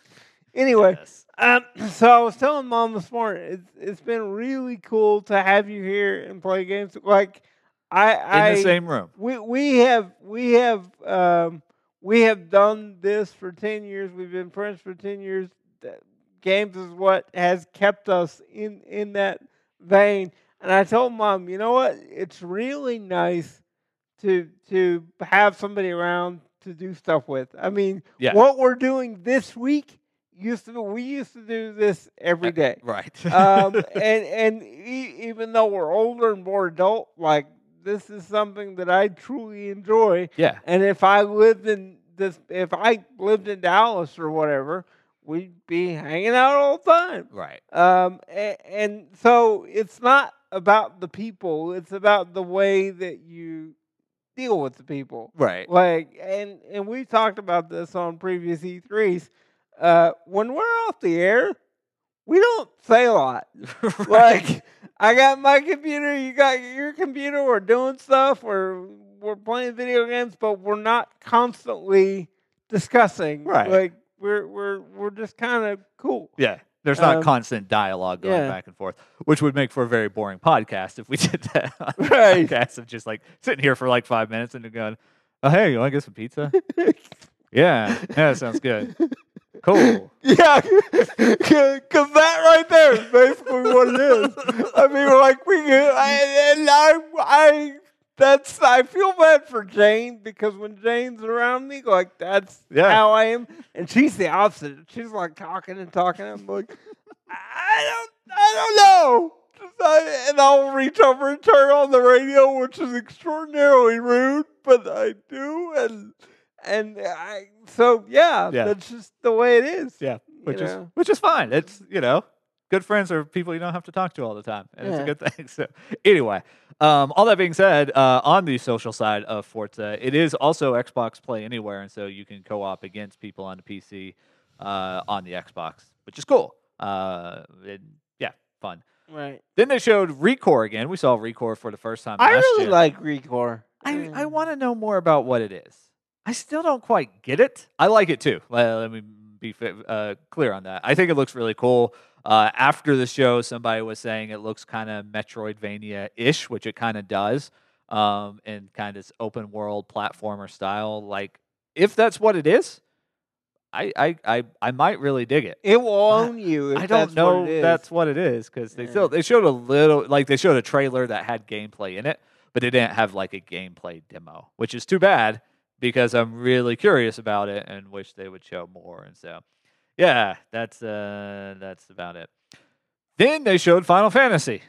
Anyway, Yes. um, so I was telling Mom this morning, it's it's been really cool to have you here and play games. Like I, in I the same room. we we have we have um, we have done this for ten years. We've been friends for ten years. That games is what has kept us in in that vein. And I told Mom, you know what? It's really nice to to have somebody around to do stuff with. I mean, Yeah. what we're doing this week used to we used to do this every day. Right. um, and and e- even though we're older and more adult, like this is something that I truly enjoy. yeah. And if I lived in this, if I lived in Dallas or whatever, we'd be hanging out all the time. Right. Um, and, and so it's not about the people; it's about the way that you deal with the people. Right. Like, and and we talked about this on previous E threes. Uh, when we're off the air, we don't say a lot. Right. Like, I got my computer, you got your computer, we're doing stuff, we're, we're playing video games, but we're not constantly discussing. Right. Like, we're, we're, we're just kind of cool. Yeah. There's not Um, constant dialogue going yeah. back and forth, which would make for a very boring podcast if we did that. On a Right. podcast of just like sitting here for like five minutes and going, "Oh, hey, you want to get some pizza?" yeah, yeah, that sounds good. Cool. Yeah, because that right there is basically what it is. I mean, like, we can, I, and I, I, that's, I feel bad for Jane because when Jane's around me, like, that's Yeah. how I am. And she's the opposite. She's like talking and talking. I'm like, I don't, I don't know. Just, I, and I'll reach over and turn on the radio, which is extraordinarily rude, but I do. And, and I, so yeah, Yeah. that's just the way it is. Yeah, which You is know? which is fine. It's you know, good friends are people you don't have to talk to all the time, and it's a Yeah. good thing. So anyway, um, all that being said, uh, on the social side of Forza, it is also Xbox Play Anywhere, and so you can co-op against people on the P C uh, on the Xbox, which is cool. Uh, and, yeah, fun. Right. Then they showed Recore again. We saw Recore for the first time I last really year. like Recore. I, I want to know more about what it is. I still don't quite get it. I like it too. Let, let me be fi- uh, clear on that. I think it looks really cool. Uh, after the show, somebody was saying it looks kind of Metroidvania-ish, which it kind of does, um, in kind of open world platformer style. Like, if that's what it is, I I I, I might really dig it. It will own you. If I don't that's know What it is. that's what it is because they Yeah. still they showed a little like they showed a trailer that had gameplay in it, but they didn't have like a gameplay demo, which is too bad because I'm really curious about it and wish they would show more. And so, yeah, that's uh that's about it. Then they showed Final Fantasy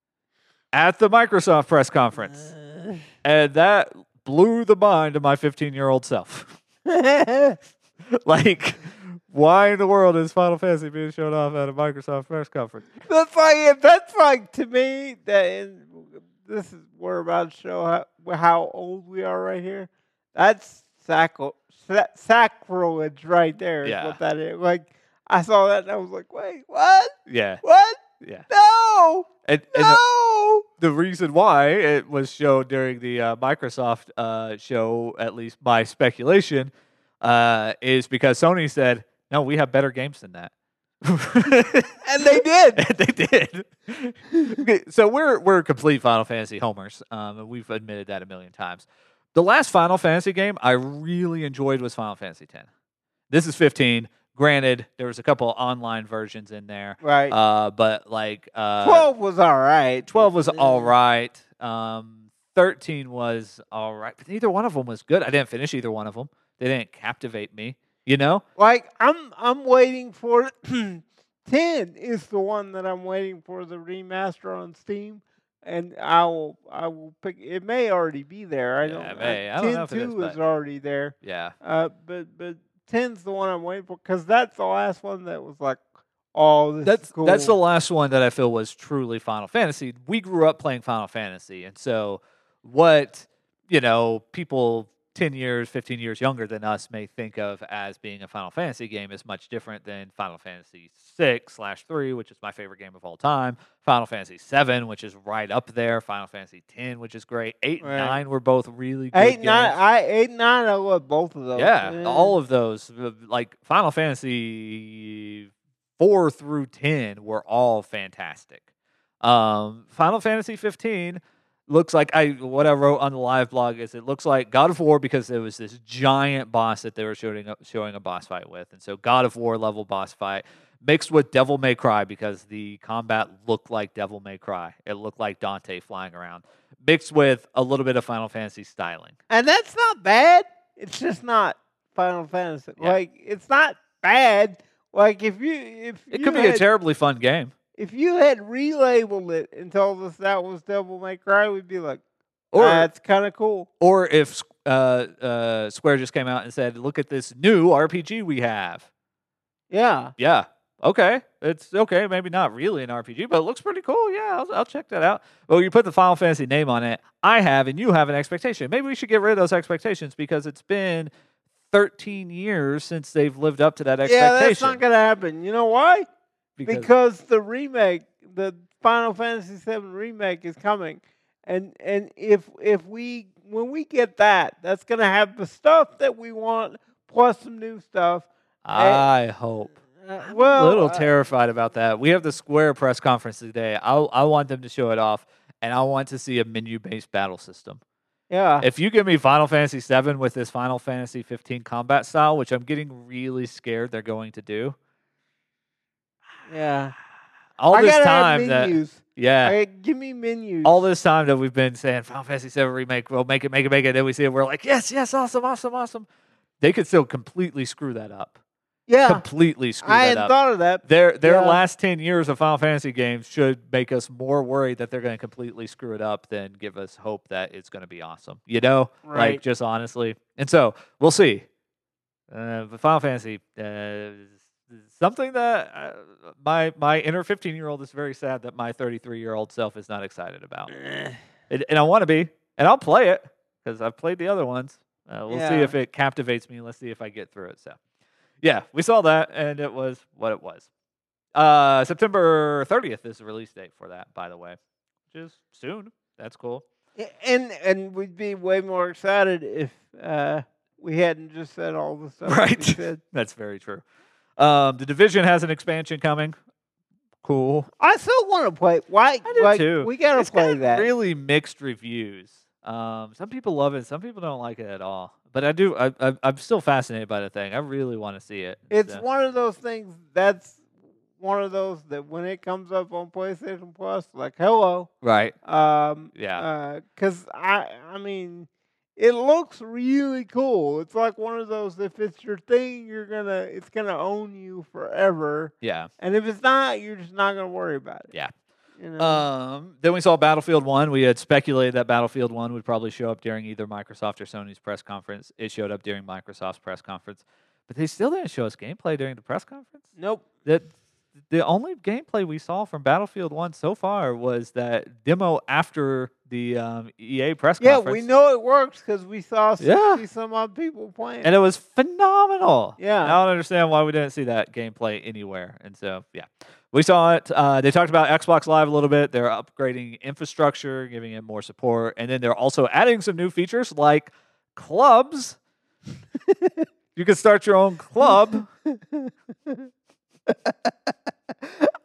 at the Microsoft press conference, Uh, and that blew the mind of my fifteen-year-old self. Like, why in the world is Final Fantasy being shown off at a Microsoft press conference? that's like that's like to me that and this is we're about to show how, how old we are right here. That's sacri- sa- sacrilege right there. Is Yeah. what that is. Like I saw that and I was like, wait, what? Yeah, What? yeah. No, And, and the, no. the reason why it was shown during the uh, Microsoft uh, show, at least by speculation, uh, is because Sony said, no, we have better games than that. And they did. they did. Okay, so we're we're complete Final Fantasy homers, um, and we've admitted that a million times. The last Final Fantasy game I really enjoyed was Final Fantasy X. This is fifteen. Granted, there was a couple online versions in there, Right. uh, but like uh, twelve was all right. twelve was all right. Um, thirteen was all right, but neither one of them was good. I didn't finish either one of them. They didn't captivate me. You know? Like I'm I'm waiting for ten is the one that I'm waiting for the remaster on Steam, and I will I will pick. It may already be there. I Yeah, don't. it may. I don't know if it is, ten two is but- already there. Yeah. Uh, but but ten's the one I'm waiting for because that's the last one that was like, oh, this That's is cool. that's the last one that I feel was truly Final Fantasy. We grew up playing Final Fantasy, and so what you know, people ten years, fifteen years younger than us may think of as being a Final Fantasy game is much different than Final Fantasy six slash three, which is my favorite game of all time. Final Fantasy seven, which is right up there. Final Fantasy ten, which is great. eight Right. and nine were both really good eight games. nine. I eight nine. I love both of those. Yeah, all of those, uh, like Final Fantasy four through ten, were all fantastic. Um, Final Fantasy fifteen looks like I what I wrote on the live blog is it looks like God of War because there was this giant boss that they were showing up, showing a boss fight with, and so God of War level boss fight mixed with Devil May Cry because the combat looked like Devil May Cry. It looked like Dante flying around, mixed with a little bit of Final Fantasy styling. And that's not bad. It's just not Final Fantasy. Yeah. Like it's not bad. Like if you if It you could be had, a terribly fun game. if you had relabeled it and told us that was Devil May Cry, we'd be like, Or that's kind of cool. Or if uh, uh, Square just came out and said, "Look at this new R P G we have." Yeah. Yeah, okay, it's okay. Maybe not really an R P G, but it looks pretty cool. Yeah, I'll, I'll check that out. Well, you put the Final Fantasy name on it. I have, and you have an expectation. Maybe we should get rid of those expectations because it's been thirteen years since they've lived up to that expectation. Yeah, that's not gonna happen. You know why? because, Because the remake, the Final Fantasy seven remake is coming. And and if if we when we get that, that's gonna have the stuff that we want plus some new stuff. I hope. Uh, I'm well, a little uh, terrified about that. We have the Square press conference today. I I want them to show it off, and I want to see a menu-based battle system. yeah. If you give me Final Fantasy seven with this Final Fantasy fifteen combat style, which I'm getting really scared they're going to do, yeah. all I this gotta time have that menus. yeah, I- give me menus. all this time that we've been saying Final Fantasy seven remake, we'll make it, make it, make it, then we see it, we're like, yes, yes, awesome, awesome, awesome. They could still completely screw that up. yeah. Completely screw I that hadn't up. thought of that. Their their Yeah. last ten years of Final Fantasy games should make us more worried that they're going to completely screw it up than give us hope that it's going to be awesome. You know, like Right. just honestly. And so we'll see. Uh, but Final Fantasy, uh, is something that uh, my my inner fifteen year old is very sad that my thirty-three year old self is not excited about. Eh. And, and I want to be, and I'll play it because I've played the other ones. Uh, we'll see Yeah. if it captivates me. Let's see if I get through it. So, yeah, we saw that, and it was what it was. Uh, September thirtieth is the release date for that, by the way, which is soon. That's cool. And and we'd be way more excited if uh, we hadn't just said all the stuff that Right. we said. That's very true. Um, the Division has an expansion coming. Cool. I still want to play. Why? I do like, too. We gotta It's play got that. really mixed reviews. Um, some people love it, some people don't like it at all. But I do. I, I, I'm still fascinated by the thing. I really want to see it. It's So, one of those things that's one of those that when it comes up on PlayStation Plus, like hello, right. um, Yeah. because I, I mean, it looks really cool. It's like one of those. If it's your thing, you're gonna, it's gonna own you forever. Yeah. And if it's not, you're just not gonna worry about it. Yeah. You know? Um, then we saw Battlefield one. We had speculated that Battlefield one would probably show up during either Microsoft or Sony's press conference. It showed up during Microsoft's press conference, but they still didn't show us gameplay during the press conference. nope. That the only gameplay we saw from Battlefield one so far was that demo after the um, E A press Yeah, conference. we know it works because we saw sixty Yeah. some odd people playing. And it was phenomenal. Yeah. I don't understand why we didn't see that gameplay anywhere. And so, yeah, we saw it. Uh, they talked about Xbox Live a little bit. They're upgrading infrastructure, giving it more support. And then they're also adding some new features like clubs. You can start your own club. I,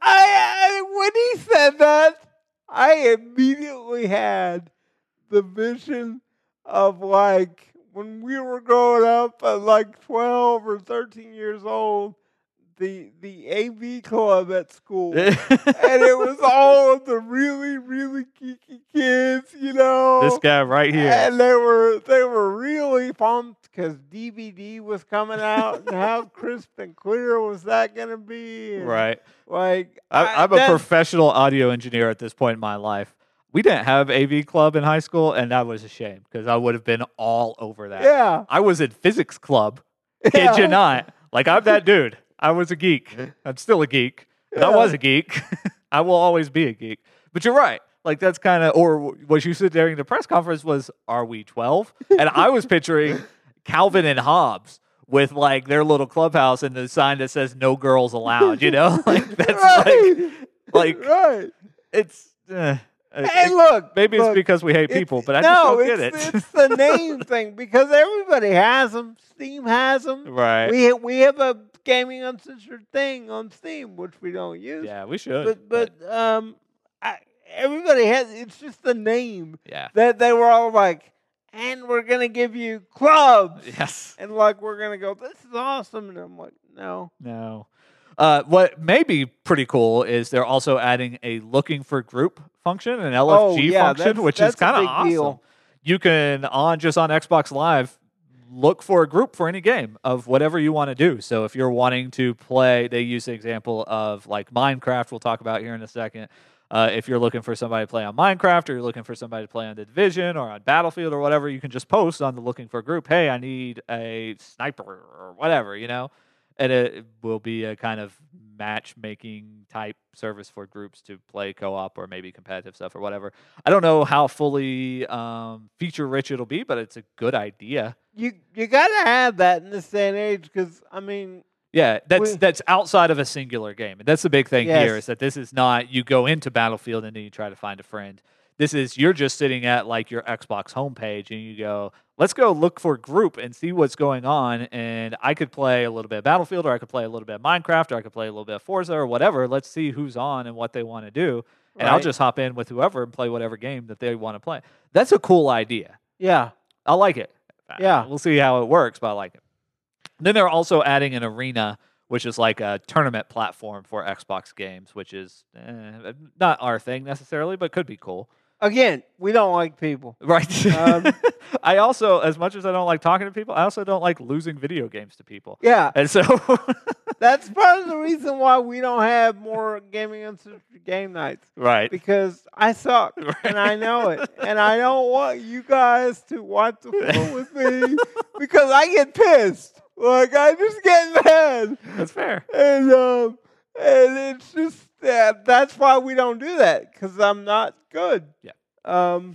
I when he said that, I immediately had the vision of like when we were growing up at like twelve or thirteen years old, the the A V club at school. And it was all of the really, really geeky kids, you know. This guy right here. And they were they were really pumped because D V D was coming out, and how crisp and clear was that going to be? And Right. Like I, I'm a that's- professional audio engineer at this point in my life. We didn't have A V club in high school, and that was a shame because I would have been all over that. Yeah. I was in physics club. Kid Yeah. you not. Like, I'm that dude. I was a geek. I'm still a geek. And I Yeah. was a geek. I will always be a geek. But you're right. Like, that's kind of, or what you said during the press conference was, are we twelve? And I was picturing Calvin and Hobbes with, like, their little clubhouse and the sign that says no girls allowed, you know? Like, that's Right. like, like, right. it's, uh, Hey, it- look. maybe look, it's because we hate it's- people, but I no, just don't get it's, it. it's the name thing because everybody has them. Steam has them. Right. We we have a gaming uncensored thing on Steam, which we don't use. Yeah, we should. But but um, I, everybody has. It's just the name yeah. that they were all like, and we're gonna give you clubs, Yes. and like we're gonna go. This is awesome, and I'm like, no. No. Uh, what may be pretty cool is they're also adding a looking for group function, an L F G Oh, yeah, function, that's- which that's is a kind of big awesome. deal. You can on just on Xbox Live look for a group for any game of whatever you want to do. So if you're wanting to play, they use the example of like Minecraft. We'll talk about here in a second. Uh, if you're looking for somebody to play on Minecraft, or you're looking for somebody to play on The Division or on Battlefield or whatever, you can just post on the looking for group, hey, I need a sniper or whatever, you know? And it will be a kind of matchmaking type service for groups to play co-op or maybe competitive stuff or whatever. I don't know how fully um, feature rich it'll be, but it's a good idea. You you gotta have that in this day and age because I mean, Yeah, that's We- that's outside of a singular game. And that's the big thing here Yes. is that this is not you go into Battlefield and then you try to find a friend. This is you're just sitting at like your Xbox homepage and you go, let's go look for a group and see what's going on. And I could play a little bit of Battlefield, or I could play a little bit of Minecraft, or I could play a little bit of Forza or whatever. Let's see who's on and what they want to do. And I'll Right. just hop in with whoever and play whatever game that they want to play. That's a cool idea. yeah, I like it. Yeah. We'll see how it works, but I like it. Then they're also adding an arena, which is like a tournament platform for Xbox games, which is eh, not our thing necessarily, but could be cool. again, we don't like people. Right. Um, I also, as much as I don't like talking to people, I also don't like losing video games to people. Yeah, And so, that's part of the reason why we don't have more gaming uncensored game nights. right. Because I suck, and I know it, and I don't want you guys to want to fool with me because I get pissed. Like I just get mad, That's fair. and um, and it's just that that's why we don't do that because I'm not good. Yeah. Um.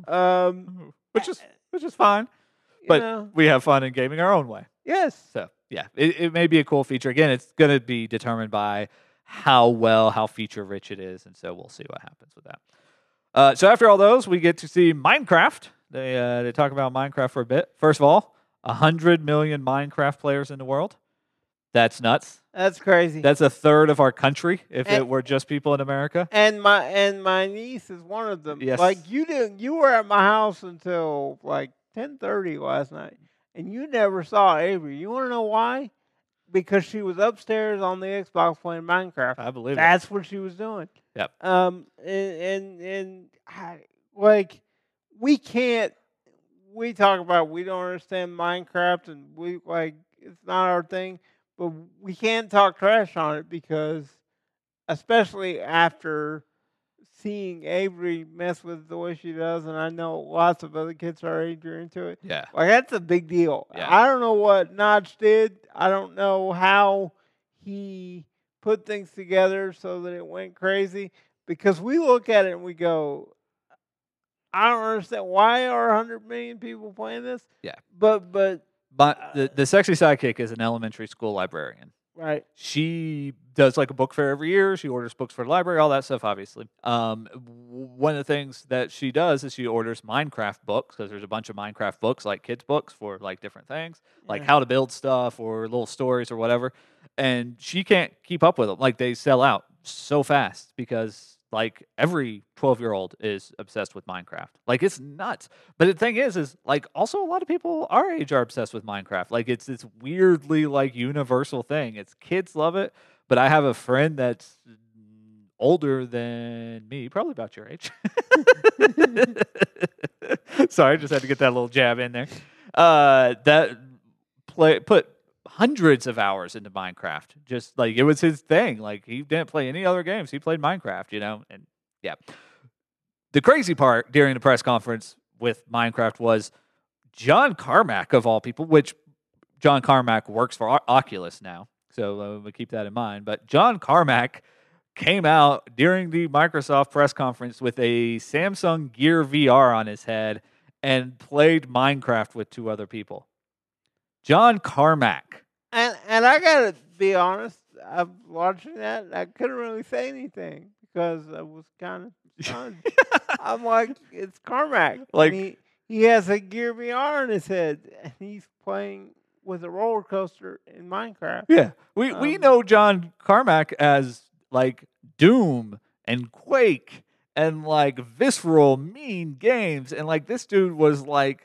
Um. Which is which is fine. you But know, we have fun in gaming our own way. yes. So yeah, it, it may be a cool feature. Again, it's going to be determined by how well, how feature rich it is, and so we'll see what happens with that. Uh, so after all those, we get to see Minecraft. They uh, they talk about Minecraft for a bit. First of all, a hundred million Minecraft players in the world. That's nuts. That's crazy. That's a third of our country. If And- it were just people in America. And my and my niece is one of them. Yes. Like you didn't, you were at my house until like ten thirty last night, and you never saw Avery. You want to know why? Because she was upstairs on the Xbox playing Minecraft. I believe it. That's what she was doing. Yep. Um. And and, and I, like we can't. We talk about we don't understand Minecraft, and we like it's not our thing. But we can't talk trash on it because, especially after seeing Avery mess with it the way she does, and I know lots of other kids our age are into it. Yeah. Like that's a big deal. Yeah. I don't know what Notch did. I don't know how he put things together so that it went crazy. Because we look at it and we go, I don't understand why are a hundred million people playing this. Yeah. But but But the, the sexy sidekick is an elementary school librarian. Right. She does like a book fair every year. She orders books for the library, all that stuff, obviously. Um, w- one of the things that she does is she orders Minecraft books because there's a bunch of Minecraft books, like kids' books for like different things, like Yeah. how to build stuff or little stories or whatever. And she can't keep up with them. Like they sell out so fast because like every twelve year old is obsessed with Minecraft. Like it's nuts. But the thing is, is like also a lot of people our age are obsessed with Minecraft. Like it's this weirdly like universal thing. It's kids love it. But I have a friend that's older than me, probably about your age. Sorry, I just had to get that little jab in there. Uh, that play put hundreds of hours into Minecraft. Just like it was his thing. Like he didn't play any other games. He played Minecraft, you know? And yeah. The crazy part during the press conference with Minecraft was John Carmack, of all people, which John Carmack works for o- Oculus now. So uh, we keep that in mind. But John Carmack came out during the Microsoft press conference with a Samsung Gear V R on his head and played Minecraft with two other people. John Carmack. And and I gotta be honest, I'm watching that and I couldn't really say anything because I was kind of stunned. I'm like, it's Carmack. Like- and he, he has a Gear V R on his head and he's playing with a roller coaster in Minecraft. Yeah. We we Um, know John Carmack as like Doom and Quake and like visceral mean games, and like this dude was like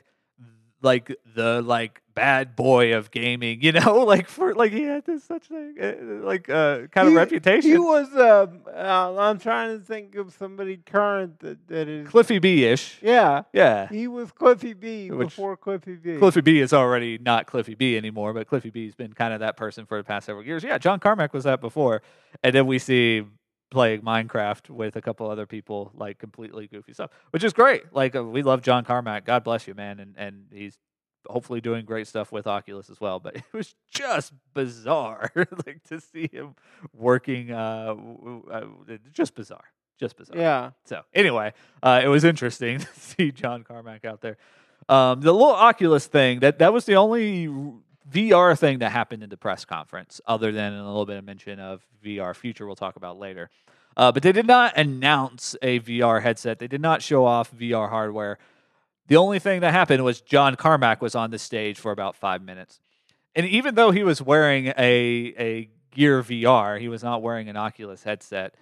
like the like bad boy of gaming, you know, like for like he had this such a uh, like uh kind of He- reputation. He was. Uh, uh, I'm trying to think of somebody current that, that is. Cliffy B-ish. Yeah, Yeah. he was Cliffy B Which- before Cliffy B. Cliffy B is already not Cliffy B anymore, but Cliffy B's been kind of that person for the past several years. Yeah, John Carmack was that before. And then we see playing Minecraft with a couple other people, like completely goofy stuff, which is great. Like uh, we love John Carmack. God bless you, man. And and he's hopefully doing great stuff with Oculus as well. But it was just bizarre, like to see him working. Uh, w- w- uh, just bizarre, just bizarre. Yeah. So anyway, uh, it was interesting to see John Carmack out there. Um, the little Oculus thing, that that was the only V R thing that happened in the press conference, other than a little bit of mention of V R future we'll talk about later. Uh, but they did not announce a V R headset. They did not show off V R hardware. The only thing that happened was John Carmack was on the stage for about five minutes. And even though he was wearing a, a Gear V R, he was not wearing an Oculus headset.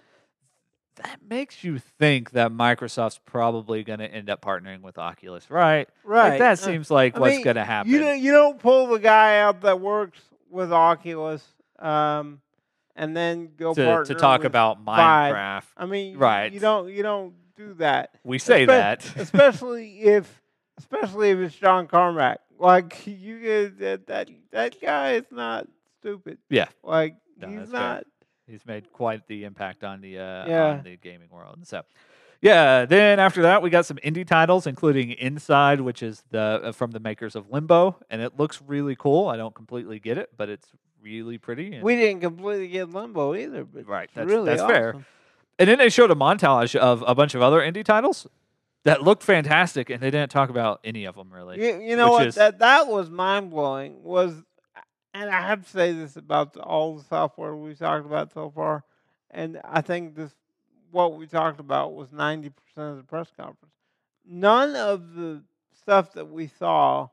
That makes you think that Microsoft's probably going to end up partnering with Oculus, right? Right. Like that Uh, seems like I what's mean, going to happen. You don't, you don't pull the guy out that works with Oculus, um, and then go to, partner to talk with about Vive. Minecraft. I mean, Right. You don't you don't do that. We say Espe- that. especially if especially if it's John Carmack. Like you get that that that guy is not stupid. Yeah. Like No, he's that's fair. not. He's made quite the impact on the uh, Yeah. on the gaming world. So, yeah. Then after that, we got some indie titles, including Inside, which is the uh, from the makers of Limbo, and it looks really cool. I don't completely get it, but it's really pretty. And, We didn't completely get Limbo either, but Right, it's that's- really that's fair. awesome. and then they showed a montage of a bunch of other indie titles that looked fantastic, and they didn't talk about any of them really. You, you know which what? is- That that was mind blowing. Was, and I have to say this about the, all the software we've talked about so far, and I think this what we talked about was ninety percent of the press conference. None of the stuff that we saw,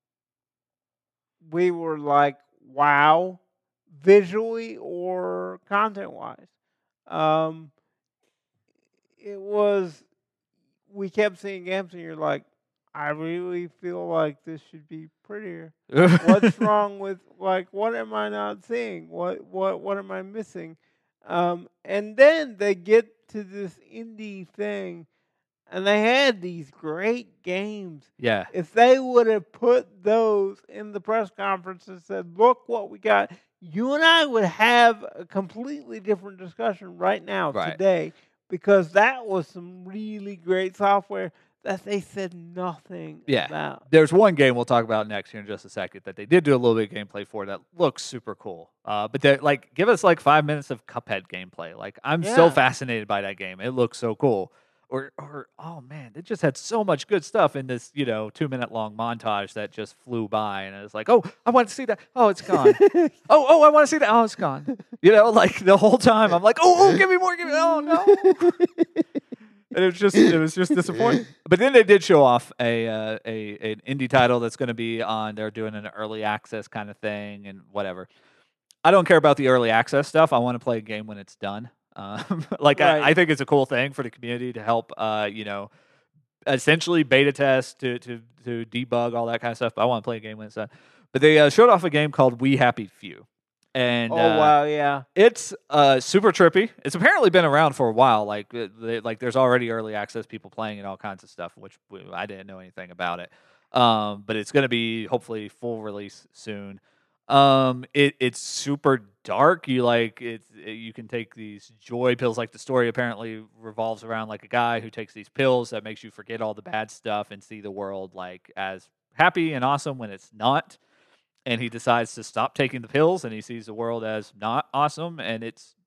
we were like, wow, visually or content wise. Um, it was. We kept seeing games, and you're like, I really feel like this should be prettier. What's wrong with like? What am I not seeing? What what what am I missing? Um, and then they get to this indie thing, and they had these great games. Yeah. If they would have put those in the press conference and said, "Look what we got," you and I would have a completely different discussion right now Right. today, because that was some really great software that they said nothing Yeah. about. There's one game we'll talk about next here in just a second that they did do a little bit of gameplay for that looks super cool. Uh, but they like give us like five minutes of Cuphead gameplay. Like I'm so Yeah. fascinated by that game. It looks so cool. or or oh man, it just had so much good stuff in this, you know, two minute long montage that just flew by, and it was like, oh, I want to see that. Oh, it's gone. oh, oh, I want to see that. Oh, it's gone. You know, like the whole time, I'm like, oh, oh, give me more, give me. Oh no. And it was just it was just disappointing. But then they did show off a uh, a an indie title that's going to be on. They're doing an early access kind of thing and whatever. I don't care about the early access stuff. I want to play a game when it's done. Um, like Right. I, I think it's a cool thing for the community to help. Uh, you know, essentially beta test to to to debug all that kind of stuff. But I want to play a game when it's done. But they uh, showed off a game called We Happy Few. And Oh uh, wow, yeah. it's uh, super trippy. It's apparently been around for a while. Like, uh, they, like there's already early access people playing and all kinds of stuff, which we, I didn't know anything about it. Um, but it's going to be hopefully full release soon. Um, it it's super dark. You like it's it, you can take these joy pills. Like the story apparently revolves around like a guy who takes these pills that makes you forget all the bad stuff and see the world like as happy and awesome when it's not. And he decides to stop taking the pills, and he sees the world as not awesome, and it's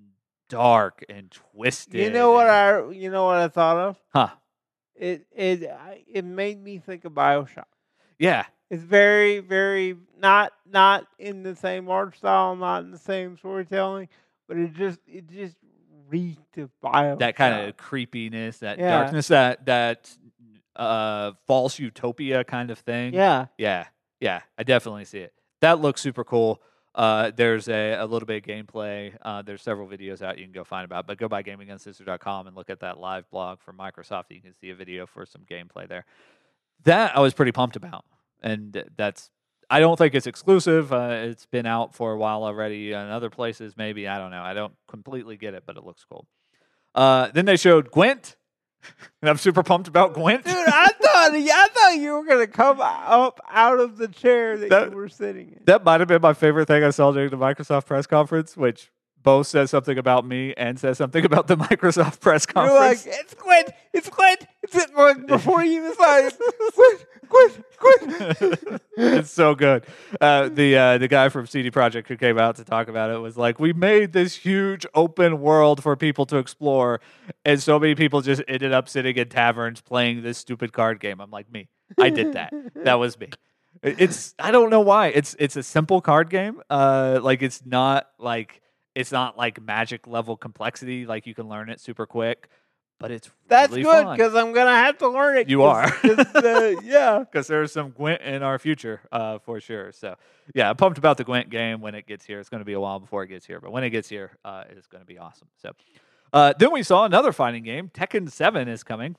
dark and twisted. You know what and- I you know what I thought of? Huh? It it I- it made me think of BioShock. Yeah, It's very very not not in the same art style, not in the same storytelling, but it just it just reeked of BioShock. that kind of creepiness, that Yeah. darkness, that that uh, false utopia kind of thing. yeah. yeah, yeah. I definitely see it. That looks super cool. Uh, there's a, a little bit of gameplay. Uh, there's several videos out you can go find about, but go by gaming uncensored dot com and look at that live blog from Microsoft. You can see a video for some gameplay there. That I was pretty pumped about, and that's. I don't think it's exclusive. Uh, it's been out for a while already in other places. Maybe I don't know. I don't completely get it, but it looks cool. Uh, then they showed Gwent, and I'm super pumped about Gwent. Dude, I thought I thought you were gonna come up out of the chair that, That- you were sitting in. That might have been my favorite thing I saw during the Microsoft press conference, which both says something about me and says something about the Microsoft press You're like, conference. it's Gwent, it's Gwent, it's it like before you even started. Gwent, Gwent, Gwent. It's so good. Uh, the uh, the guy from C D Projekt who came out to talk about it was like, we made this huge open world for people to explore, and so many people just ended up sitting in taverns playing this stupid card game. I'm like, me. I did that. That was me. It- It's I don't know why. It's it's a simple card game. Uh, like it's not like it's not like Magic level complexity. Like you can learn it super quick, but it's That's really good fun. because I'm gonna have to learn it. You 'cause- are. 'cause, uh, yeah. Because there's some Gwent in our future, uh, for sure. So, yeah, I'm pumped about the Gwent game when it gets here. It's going to be a while before it gets here, but when it gets here, uh, it's going to be awesome. So, uh, then we saw another fighting game. Tekken seven is coming.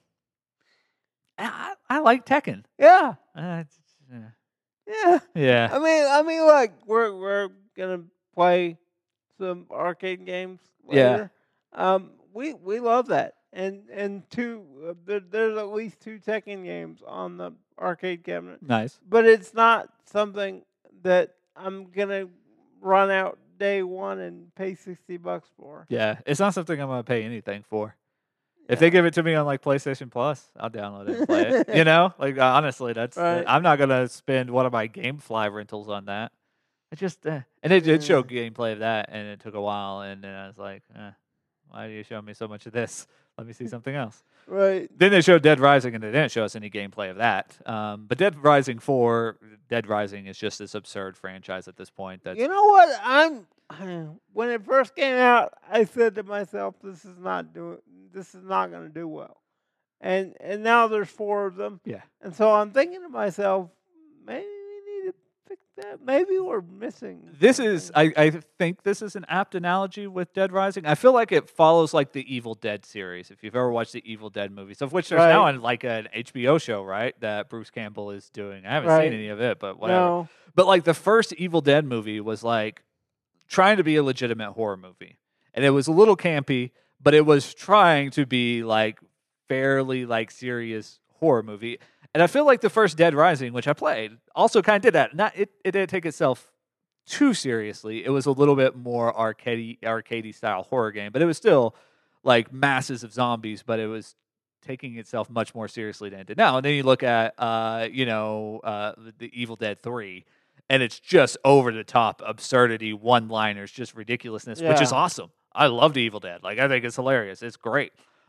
I, I like Tekken. Yeah. Uh, it's- uh, Yeah. yeah, I mean, I mean, look, we're we're gonna play some arcade games Yeah. later. Um, we we love that, and and two, uh, there, there's at least two Tekken games on the arcade cabinet, nice. but it's not something that I'm gonna run out day one and pay sixty bucks for. Yeah, it's not something I'm going to pay anything for. If they give it to me on like PlayStation Plus, I'll download it and play it. You know, like uh, honestly, that's Right. I'm not gonna spend one of my GameFly rentals on that. It just uh, and they did show gameplay of that, and it took a while, and then I was like, eh, why do you show me so much of this? Let me see something else. Right. Then they showed Dead Rising, and they didn't show us any gameplay of that. Um, but Dead Rising four, Dead Rising is just this absurd franchise at this point. That's You know what? I'm when it first came out, I said to myself, "This is not doing. This is not going to do well." And and now there's four of them, yeah. and so I'm thinking to myself, maybe we need to fix that. Maybe we're missing. This is, something. I, I think this is an apt analogy with Dead Rising. I feel like it follows like the Evil Dead series. If you've ever watched the Evil Dead movies, of which there's now Right. an, like an H B O show, right? That Bruce Campbell is doing. I haven't Right. seen any of it, but whatever. No. But like the first Evil Dead movie was like trying to be a legitimate horror movie, and it was a little campy, but it was trying to be like fairly like serious horror movie. And I feel like the first Dead Rising, which I played, also kind of did that. Not it, it didn't take itself too seriously. It was a little bit more arcadey, arcadey style horror game, but it was still like masses of zombies. But it was taking itself much more seriously than it did now. And then you look at, uh, you know, uh, the, the Evil Dead three, and it's just over the top absurdity, one liners, just ridiculousness, which is Yeah. awesome. I love the Evil Dead. Like I think it's hilarious. It's great.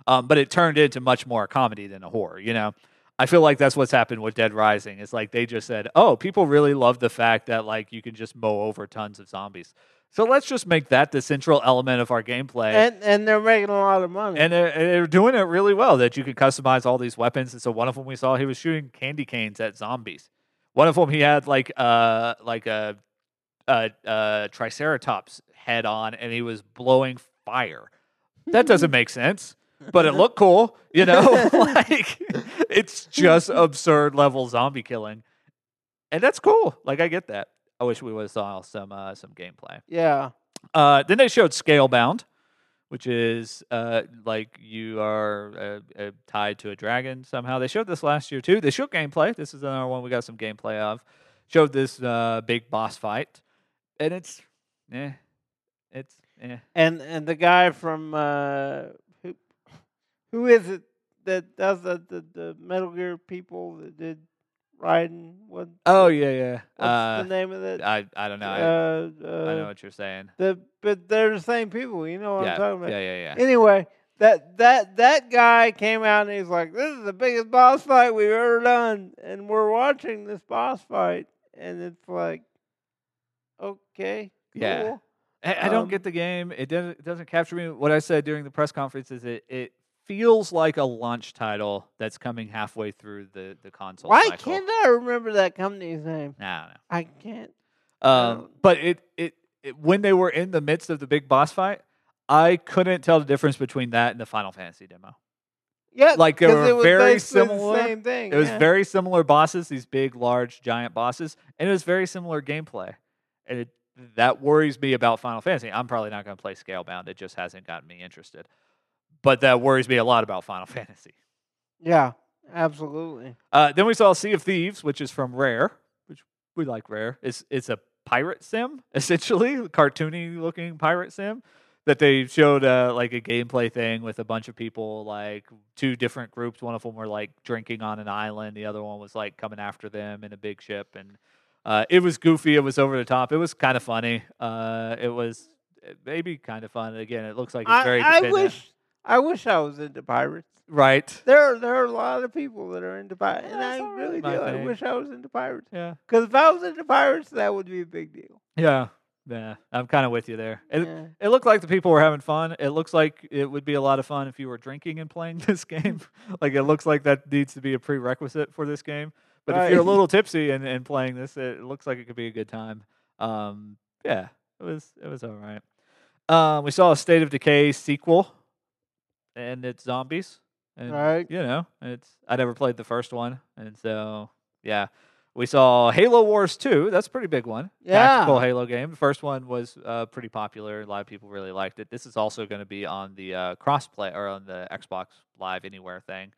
Um, but it turned into much more a comedy than a horror, you know? I feel like that's what's happened with Dead Rising. It's like they just said, oh, people really love the fact that like you can just mow over tons of zombies. So let's just make that the central element of our gameplay. And and they're making a lot of money. And they're, they're doing it really well, that you can customize all these weapons. And so one of them we saw, he was shooting candy canes at zombies. One of them, he had like uh like a, a, a Triceratops head on, and he was blowing fire. That doesn't make sense, but it looked cool, you know? Like, it's just absurd level zombie killing. And that's cool. Like, I get that. I wish we would have saw some uh, some gameplay. Yeah. Uh, then they showed Scalebound, which is uh, like you are uh, uh, tied to a dragon somehow. They showed this last year, too. They showed gameplay. This is another one we got some gameplay of. Showed this uh, big boss fight. And it's, eh, it's, eh. And and the guy from uh, who who is it that does the, the, the Metal Gear people that did Raiden? What? Oh, yeah, yeah. What's Uh, the name of it? I, I don't know. I, uh, uh, I know what you're saying. The but they're the same people. You know what Yeah, I'm talking about. yeah, yeah, yeah. Anyway, that that that guy came out and he's like, "This is the biggest boss fight we've ever done," and we're watching this boss fight, and it's like, okay, cool. Yeah. I, I don't Um, get the game. It doesn't it doesn't capture me. What I said during the press conference is it it feels like a launch title that's coming halfway through the, the console Why cycle. can't I remember that company's name? I don't know. I can't. Um, Um, but it, it it when they were in the midst of the big boss fight, I couldn't tell the difference between that and the Final Fantasy demo. Yeah, Like, they 'cause were it was very basically similar. The same thing. It was yeah. very similar bosses, these big, large, giant bosses, and it was very similar gameplay. And it, that worries me about Final Fantasy. I'm probably not going to play Scalebound. It just hasn't gotten me interested. But that worries me a lot about Final Fantasy. Yeah, absolutely. Uh, then we saw Sea of Thieves, which is from Rare, which we like Rare. It's it's a pirate sim, essentially, cartoony looking pirate sim that they showed uh, like a gameplay thing with a bunch of people, like two different groups. One of them were like drinking on an island. The other one was like coming after them in a big ship. And uh, it was goofy. It was over the top. It was kind of funny. Uh, it was maybe kind of fun. Again, it looks like it's very I, I dependent. wish I wish I was into pirates. Right. There, there are a lot of people that are into pirates, and That's I not really really do. my I thing. wish I was into pirates. Yeah. Because if I was into pirates, that would be a big deal. Yeah. Yeah. I'm kind of with you there. It, Yeah. it looked like the people were having fun. It looks like it would be a lot of fun if you were drinking and playing this game. Like, it looks like that needs to be a prerequisite for this game. But if you're a Right. little tipsy and, and playing this, it looks like it could be a good time. Um, yeah, it was it was all right. Um, we saw a State of Decay sequel, and it's zombies. And, Right. You know, it's I never played the first one, and so yeah. We saw Halo Wars two. That's a pretty big one. Yeah. Tactical Halo game. The first one was uh, pretty popular. A lot of people really liked it. This is also going to be on the uh, crossplay or on the Xbox Live Anywhere thing,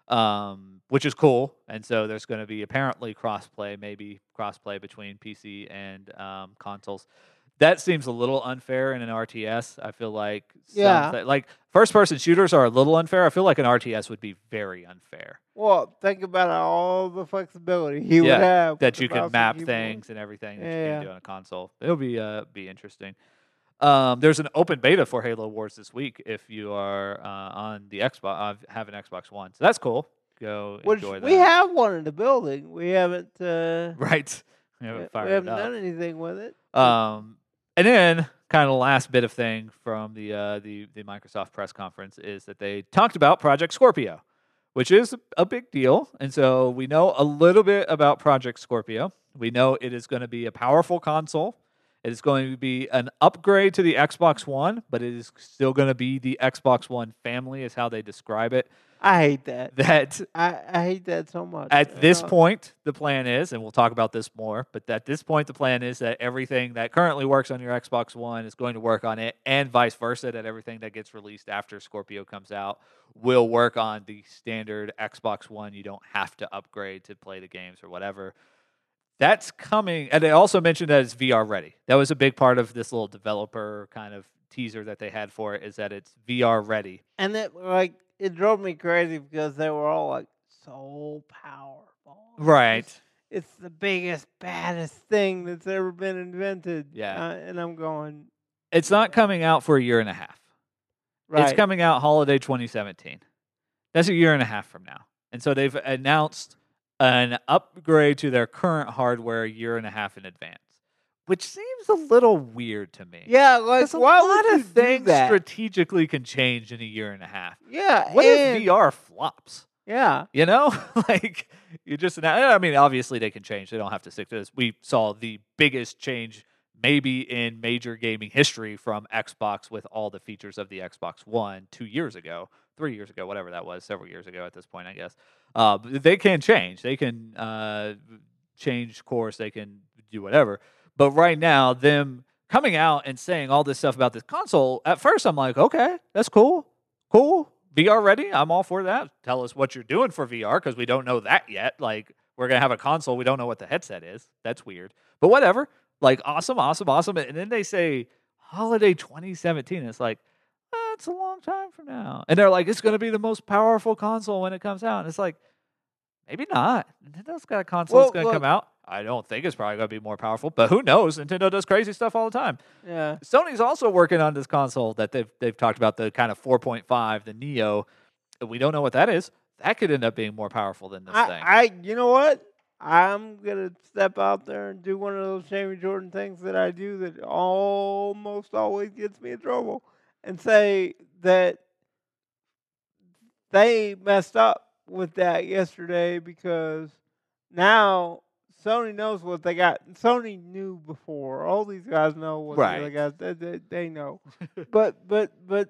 um, which is cool. And so there's going to be apparently crossplay, maybe crossplay between P C and um, consoles. That seems a little unfair in an R T S. I feel like some Yeah. thi- like first person shooters are a little unfair. I feel like an R T S would be very unfair. Well, think about all the flexibility he Yeah, would have that with you the can mouse and map keyboard. things and everything that you Yeah. can do on a console. It'll be uh, be interesting. Um, there's an open beta for Halo Wars this week if you are uh, on the Xbox, uh, have an Xbox One. So that's cool. Go Which enjoy that. we have one in the building. We haven't. Uh, right. We we haven't fired haven't it up. done anything with it. Um, and then kind of the last bit of thing from the uh, the the Microsoft press conference is that they talked about Project Scorpio, which is a big deal. And so we know a little bit about Project Scorpio. We know it is going to be a powerful console. It is going to be an upgrade to the Xbox One, but it is still going to be the Xbox One family, is how they describe it. I hate that. That I, I hate that so much. at this Uh, point, the plan is, and we'll talk about this more, but at this point, the plan is that everything that currently works on your Xbox One is going to work on it, and vice versa, that everything that gets released after Scorpio comes out will work on the standard Xbox One. You don't have to upgrade to play the games or whatever. That's coming, and they also mentioned that it's V R ready. That was a big part of this little developer kind of teaser that they had for it, is that it's V R ready. And it like it drove me crazy because they were all like so powerful. Right. It's, it's the biggest, baddest thing that's ever been invented. Yeah. Uh, and I'm going, It's not coming out for a year and a half. Right. It's coming out holiday twenty seventeen. That's a year and a half from now. And so they've announced an upgrade to their current hardware a year and a half in advance, which seems a little weird to me. Yeah, like Because a why lot would you of things do that? strategically can change in a year and a half. Yeah, What and, if V R flops? Yeah, You know, like you just. I mean, obviously they can change. They don't have to stick to this. We saw the biggest change maybe in major gaming history from Xbox with all the features of the Xbox One two years ago, three years ago, whatever that was, several years ago at this point, I guess. Uh, but they can change. They can uh, change course. They can do whatever. But right now, them coming out and saying all this stuff about this console, at first I'm like, okay, that's cool. Cool. V R ready? I'm all for that. Tell us what you're doing for V R because we don't know that yet. Like, we're going to have a console. We don't know what the headset is. That's weird. But whatever. Like, awesome, awesome, awesome. And then they say holiday twenty seventeen. It's like, that's a long time from now. And they're like, it's going to be the most powerful console when it comes out. And it's like, maybe not. Nintendo's got a console Well, that's going to look- come out. I don't think it's probably going to be more powerful, but who knows? Nintendo does crazy stuff all the time. yeah. Sony's also working on this console that they've they've talked about, the kind of four point five, the Neo. We don't know what that is. That could end up being more powerful than this I, thing. I, you know what? I'm gonna step out there and do one of those Jamie Jordan things that I do that almost always gets me in trouble, and say that they messed up with that yesterday because now Sony knows what they got. Sony knew before. All these guys know what Right. they got. They, they, they know. but but but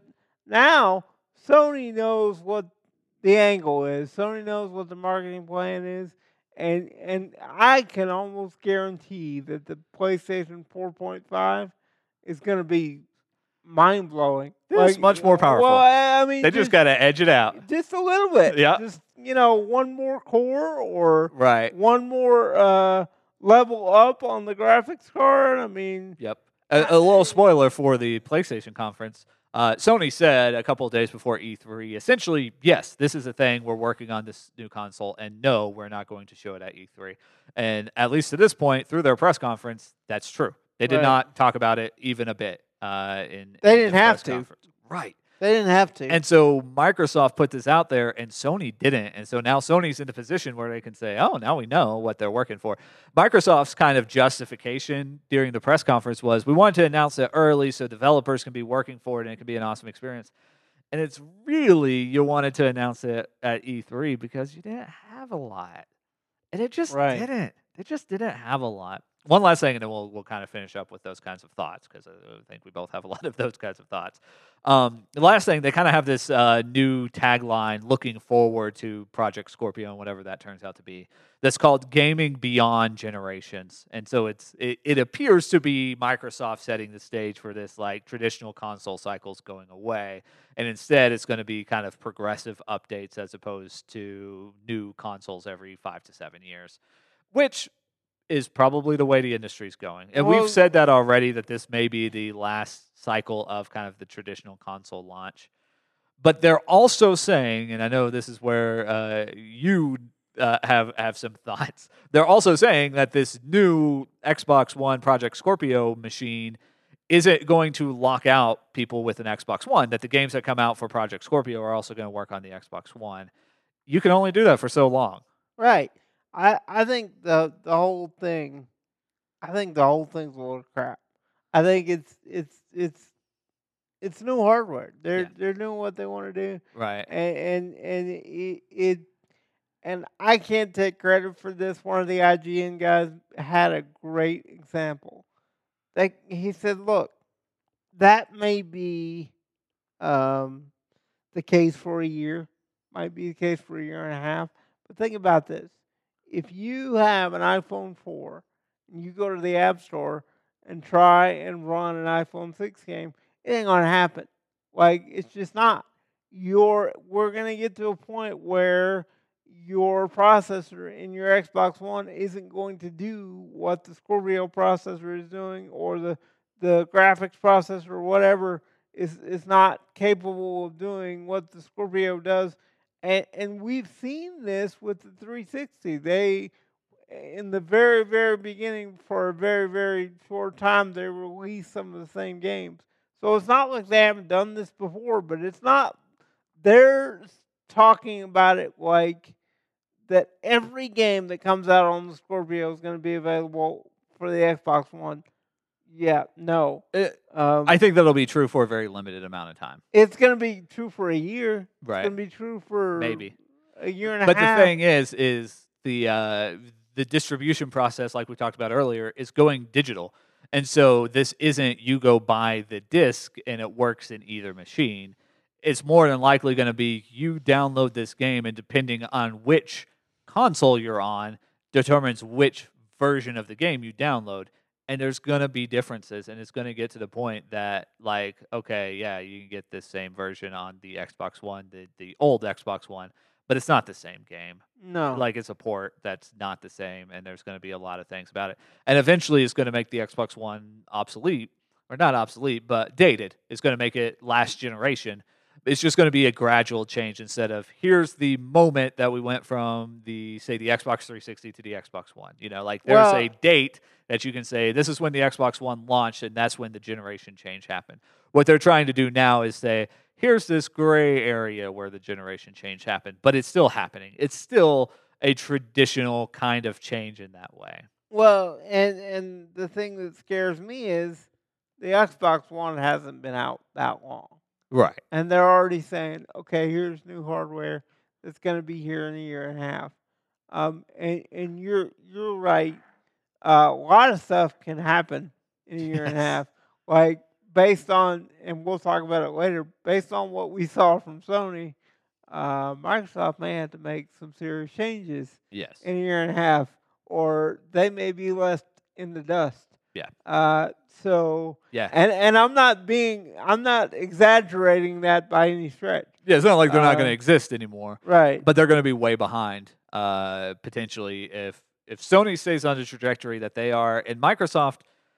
now Sony knows what the angle is. Sony knows what the marketing plan is. And and I can almost guarantee that the PlayStation four point five is going to be mind blowing. It's much more powerful. Well, I mean, they just got to edge it out. just a little bit. Yeah. Just, you know, one more core or Right. one more uh, level up on the graphics card. I mean, Yep. A, a little spoiler for the PlayStation conference. Uh, Sony said a couple of days before E three, essentially, yes, this is a thing. We're working on this new console, and no, we're not going to show it at E three. And at least to this point, through their press conference, that's true. They did Right. not talk about it even a bit. Uh, in They in didn't the have press to. conference. Right. they didn't have to. And so Microsoft put this out there and Sony didn't. And so now Sony's in a position where they can say, oh, now we know what they're working for. Microsoft's kind of justification during the press conference was, we wanted to announce it early so developers can be working for it and it can be an awesome experience. And it's really, you wanted to announce it at E three because you didn't have a lot. And it just Right. didn't. They just didn't have a lot. One last thing, and then we'll we'll kind of finish up with those kinds of thoughts because I think we both have a lot of those kinds of thoughts. Um, the last thing, they kind of have this uh, new tagline looking forward to Project Scorpio and whatever that turns out to be. That's called Gaming Beyond Generations, and so it's it, it appears to be Microsoft setting the stage for this like traditional console cycles going away, and instead it's going to be kind of progressive updates as opposed to new consoles every five to seven years, which is probably the way the industry's going. And Well- we've said that already, that this may be the last cycle of kind of the traditional console launch. But they're also saying, and I know this is where uh, you uh, have, have some thoughts, they're also saying that this new Xbox One Project Scorpio machine isn't going to lock out people with an Xbox One, that the games that come out for Project Scorpio are also going to work on the Xbox One. You can only do that for so long. Right. I, I think the the whole thing, I think the whole thing's a load of crap. I think it's it's it's it's new hardware. They're Yeah. they're doing what they want to do, Right. and and and it, it and I can't take credit for this. One of the I G N guys had a great example. Like he said, look, that may be um, the case for a year, might be the case for a year and a half. But think about this. If you have an iPhone four and you go to the App Store and try and run an iPhone six game, it ain't going to happen. Like, it's just not. You're, we're going to get to a point where your processor in your Xbox One isn't going to do what the Scorpio processor is doing, or the, the graphics processor or whatever is, is not capable of doing what the Scorpio does. And and we've seen this with the three sixty. They, in the very, very beginning, for a very, very short time, they released some of the same games. So it's not like they haven't done this before, but it's not. They're talking about it like that every game that comes out on the Scorpio is going to be available for the Xbox One. Yeah, no. It, Um, I think that'll be true for a very limited amount of time. it's going to be true for a year. Right. It's going to be true for Maybe. a year and a But half. the thing is, is the uh, the distribution process, like we talked about earlier, is going digital. And so this isn't you go buy the disc and it works in either machine. It's more than likely going to be you download this game, and depending on which console you're on, determines which version of the game you download. And there's going to be differences, and it's going to get to the point that, like, okay, yeah, you can get this same version on the Xbox One, the, the old Xbox One, but it's not the same game. No. Like, it's a port that's not the same, and there's going to be a lot of things about it. And eventually it's going to make the Xbox One obsolete, or not obsolete, but dated. It's going to make it last generation. It's just going to be a gradual change instead of here's the moment that we went from the, say, the Xbox three sixty to the Xbox One. You know, like there's Well- a date that you can say this is when the Xbox One launched, and that's when the generation change happened. What they're trying to do now is say, here's this gray area where the generation change happened, but it's still happening. It's still a traditional kind of change in that way. Well, and and the thing that scares me is the Xbox One hasn't been out that long. Right. And they're already saying, okay, here's new hardware that's going to be here in a year and a half. Um, and, and you're you're right. Uh, a lot of stuff can happen in a year and a Yes. half. Like, based on, and we'll talk about it later, based on what we saw from Sony, uh, Microsoft may have to make some serious changes Yes. in a year and a half, or they may be left in the dust. Yeah. Uh, so, Yeah. and and I'm not being, I'm not exaggerating that by any stretch. Yeah, it's not like they're not Uh, going to exist anymore. Right. But they're going to be way behind, uh, potentially, if if Sony stays on the trajectory that they are, and Microsoft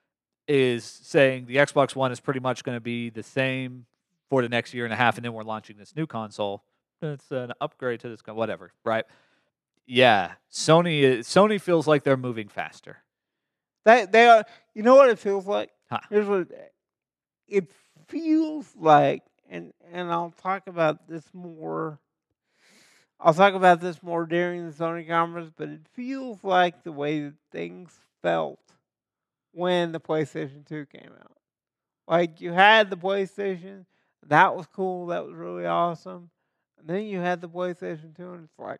is saying the Xbox One is pretty much going to be the same for the next year and a half, and then we're launching this new console. It's an upgrade to this, con- whatever, right? Yeah, Sony is, Sony feels like they're moving faster. They they are. You know what it feels like? Huh. Here's what it, it feels like, and and I'll talk about this more. I'll talk about this more during the Sony conference, but it feels like the way that things felt when the PlayStation two came out. Like, you had the PlayStation, that was cool, that was really awesome, and then you had the PlayStation two, and it's like,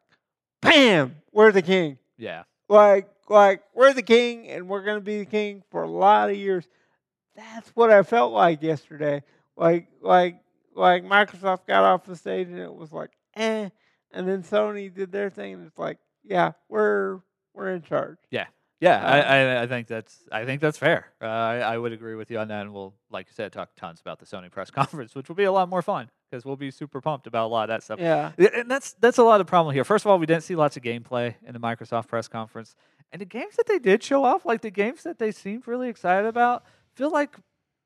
bam, we're the king. Yeah, Like, like we're the king, and we're gonna be the king for a lot of years. That's what I felt like yesterday. Like, like, like Microsoft got off the stage, and it was like, eh, and then Sony did their thing, and it's like, yeah, we're we're in charge. yeah, yeah. Uh, I, I I think that's I think that's fair. Uh, I I would agree with you on that, and we'll, like you said, talk tons about the Sony press conference, which will be a lot more fun because we'll be super pumped about a lot of that stuff. Yeah, Yeah, and that's that's a lot of problem here. First of all, we didn't see lots of gameplay in the Microsoft press conference, and the games that they did show off, like the games that they seemed really excited about, feel like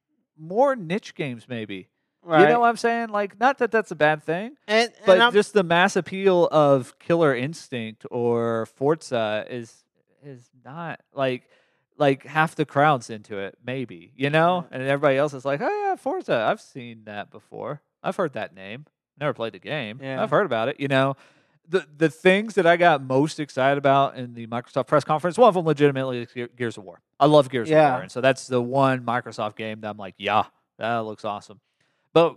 more niche games, maybe. right. You know what I'm saying? Like, not that that's a bad thing, and, and but I'm- just the mass appeal of Killer Instinct or Forza is is not like like half the crowd's into it, maybe, you know, and everybody else is like, oh yeah, Forza, I've seen that before, I've heard that name, never played the game, Yeah. I've heard about it, you know. The the things that I got most excited about in the Microsoft press conference, one of them legitimately is Ge- Gears of War. I love Gears Yeah. of War, and so that's the one Microsoft game that I'm like, yeah, that looks awesome. But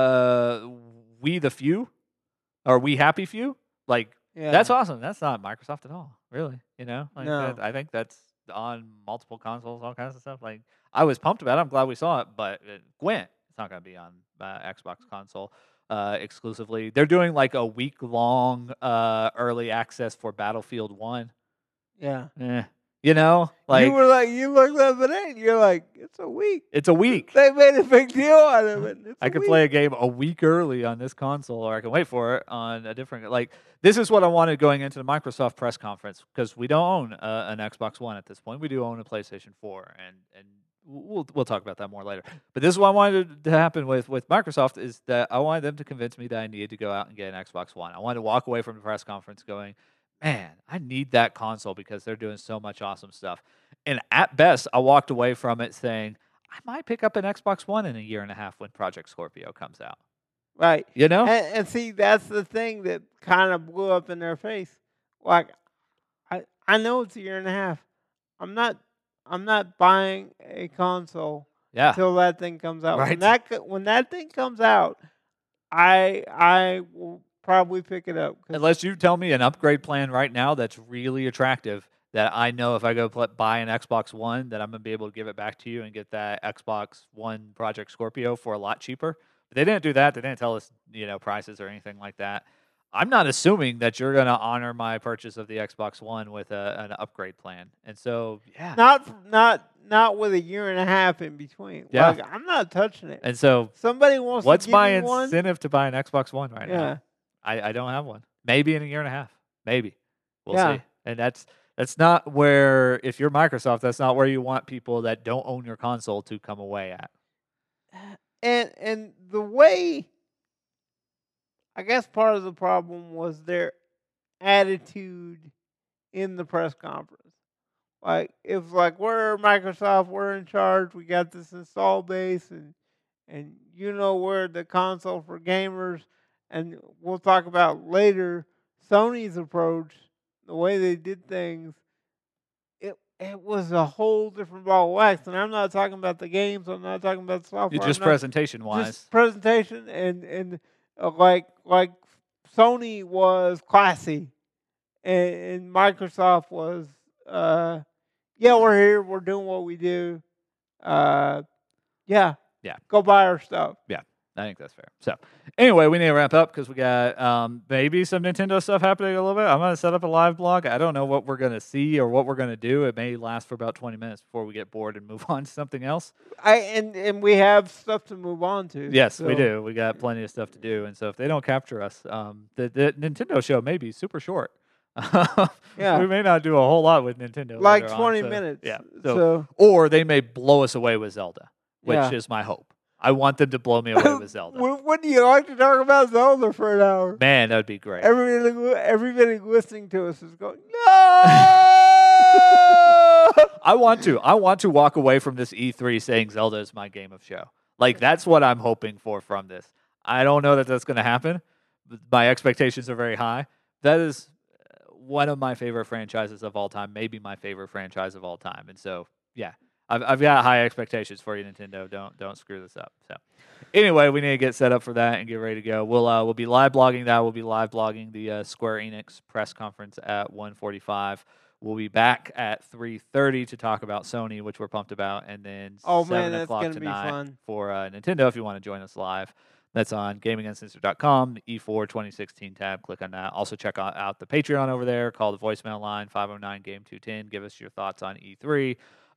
uh, We the Few, or We Happy Few, like yeah. that's awesome. That's not Microsoft at all, really. You know, like No. that, I think that's on multiple consoles, all kinds of stuff. Like I was pumped about it. I'm glad we saw it, but uh, Gwent, it's not going to be on uh, Xbox console uh, exclusively. They're doing like a week long uh, early access for Battlefield One. yeah. Eh, you know, like you were like, you looked up at it, and you're like, it's a week. it's a week. They made a big deal out of it. It's I a could week. play a game a week early on this console, or I can wait for it on a different. Like this is what I wanted going into the Microsoft press conference because we don't own uh, an Xbox One at this point. We do own a PlayStation four, and and we'll we'll talk about that more later. But this is what I wanted to happen with with Microsoft is that I wanted them to convince me that I needed to go out and get an Xbox One. I wanted to walk away from the press conference going, man, I need that console because they're doing so much awesome stuff. And at best, I walked away from it saying, I might pick up an Xbox One in a year and a half when Project Scorpio comes out. Right. You know? And, and see, that's the thing that kind of blew up in their face. Like, I I know it's a year and a half. I'm not I'm not buying a console Yeah. until that thing comes out. Right. When that co- when that thing comes out, I I will probably pick it up. 'cause- Unless you tell me an upgrade plan right now that's really attractive, that I know if I go pl- buy an Xbox One, that I'm going to be able to give it back to you and get that Xbox One Project Scorpio for a lot cheaper. But they didn't do that. They didn't tell us, you know, prices or anything like that. I'm not assuming that you're going to honor my purchase of the Xbox One with a, an upgrade plan. And so, yeah. Not not not with a year and a half in between. Yeah. Like, I'm not touching it. And so, Somebody wants what's to give my me one. incentive to buy an Xbox One right Yeah. now? I, I don't have one. Maybe in a year and a half. Maybe. We'll Yeah. see. And that's that's not where, if you're Microsoft, that's not where you want people that don't own your console to come away at. And and the way, I guess part of the problem was their attitude in the press conference. Like, if like we're Microsoft, we're in charge, we got this install base, and and you know we're the console for gamers, and we'll talk about later Sony's approach, the way they did things. It it was a whole different ball of wax, and I'm not talking about the games. I'm not talking about the software. Just I'm not- presentation wise. just presentation and and uh, like like Sony was classy, and, and Microsoft was uh yeah, we're here, we're doing what we do, uh yeah Yeah. go buy our stuff. I think that's fair. So, anyway, we need to wrap up because we got um, maybe some Nintendo stuff happening a little bit. I'm going to set up a live blog. I don't know what we're going to see or what we're going to do. It may last for about twenty minutes before we get bored and move on to something else. I and and we have stuff to move on to. Yes, we so- do. We got plenty of stuff to do. And so, if they don't capture us, um, the, the Nintendo show may be super short. Yeah. We may not do a whole lot with Nintendo. Like later on, twenty so- minutes. Yeah. So, So, or they may blow us away with Zelda, which Yeah. is my hope. I want them to blow me away with Zelda. Wou- wouldn't you like to talk about Zelda for an hour? Man, that would be great. Everybody, everybody listening to us is going, no! I want to. I want to walk away from this E three saying Zelda is my game of show. Like, that's what I'm hoping for from this. I don't know that that's going to happen. My expectations are very high. That is one of my favorite franchises of all time, maybe my favorite franchise of all time. And so, yeah, I've I've got high expectations for you, Nintendo. Don't don't screw this up. So, anyway, we need to get set up for that and get ready to go. We'll uh, we'll be live blogging that. We'll be live blogging the uh, Square Enix press conference at one forty-five. We'll be back at three thirty to talk about Sony, which we're pumped about, and then Oh, seven man, that's o'clock gonna be tonight fun. for uh, Nintendo if you want to join us live. That's on gaming uncensored dot com, the E four twenty sixteen tab. Click on that. Also, check out, out the Patreon over there. Call the voicemail line, five oh nine game two ten. Give us your thoughts on E three.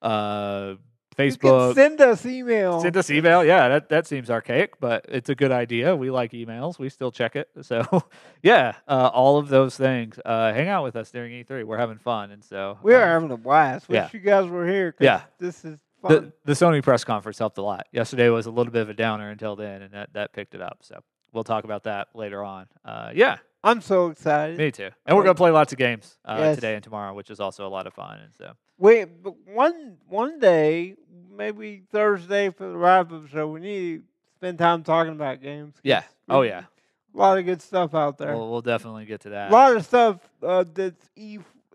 Uh, You can Facebook. send us email. Send us email. Yeah, that, that seems archaic, but it's a good idea. We like emails. We still check it. So, yeah, uh, all of those things. Uh, hang out with us during E three. We're having fun. And so We are um, having a blast. Wish yeah. you guys were here. 'cause Yeah. This is the, fun. the Sony press conference helped a lot. Yesterday was a little bit of a downer until then, and that, that picked it up. So we'll talk about that later on. Uh, yeah, I'm so excited. me too. And we're going to play lots of games uh, Yes. today and tomorrow, which is also a lot of fun. And so, Wait, but one one day, maybe Thursday for the wrap up show, we need to spend time talking about games. 'cause yeah. Oh, we- yeah. A lot of good stuff out there. We'll, we'll definitely get to a that. lot of stuff uh, that's E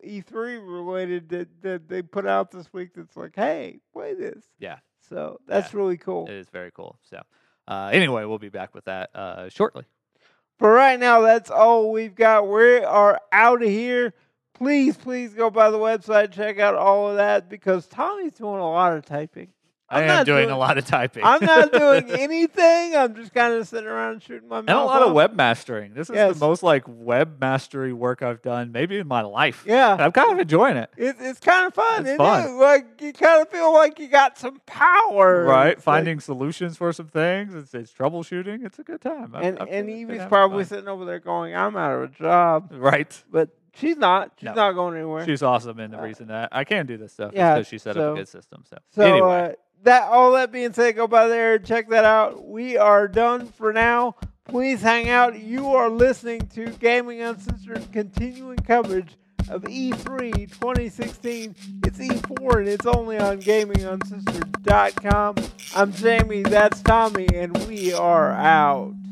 E3 related that, that they put out this week that's like, hey, play this. Yeah. So that's really cool. It is very cool. So, uh, anyway, we'll be back with that uh, shortly. For right now, that's all we've got. We are out of here. Please, please go by the website, check out all of that because Tommy's doing a lot of typing. I I'm am not doing, doing- a lot of typing. I'm not doing anything. I'm just kind of sitting around shooting my mouth and a lot off. of web mastering. This is Yes. the most like web mastery work I've done maybe in my life. Yeah. I'm kind of enjoying it. It, it's kind of fun. It's isn't fun. it? Like you kind of feel like you got some power. Right, It's finding solutions for some things. It's, it's troubleshooting. It's a good time. Like, I've- and I've and been- been Evie's having probably fun. sitting over there going, "I'm out of a job," right. but she's not. She's No. not going anywhere. She's awesome, and the Uh, reason that I can do this stuff yeah, is because she set up so- a good system. So, So anyway, uh, that all that being said, go by there, check that out. We are done for now. Please hang out. You are listening to Gaming Uncensored continuing coverage of E three twenty sixteen. It's E four and it's only on gaming uncensored dot com. I'm Jamie, that's Tommy, and we are out.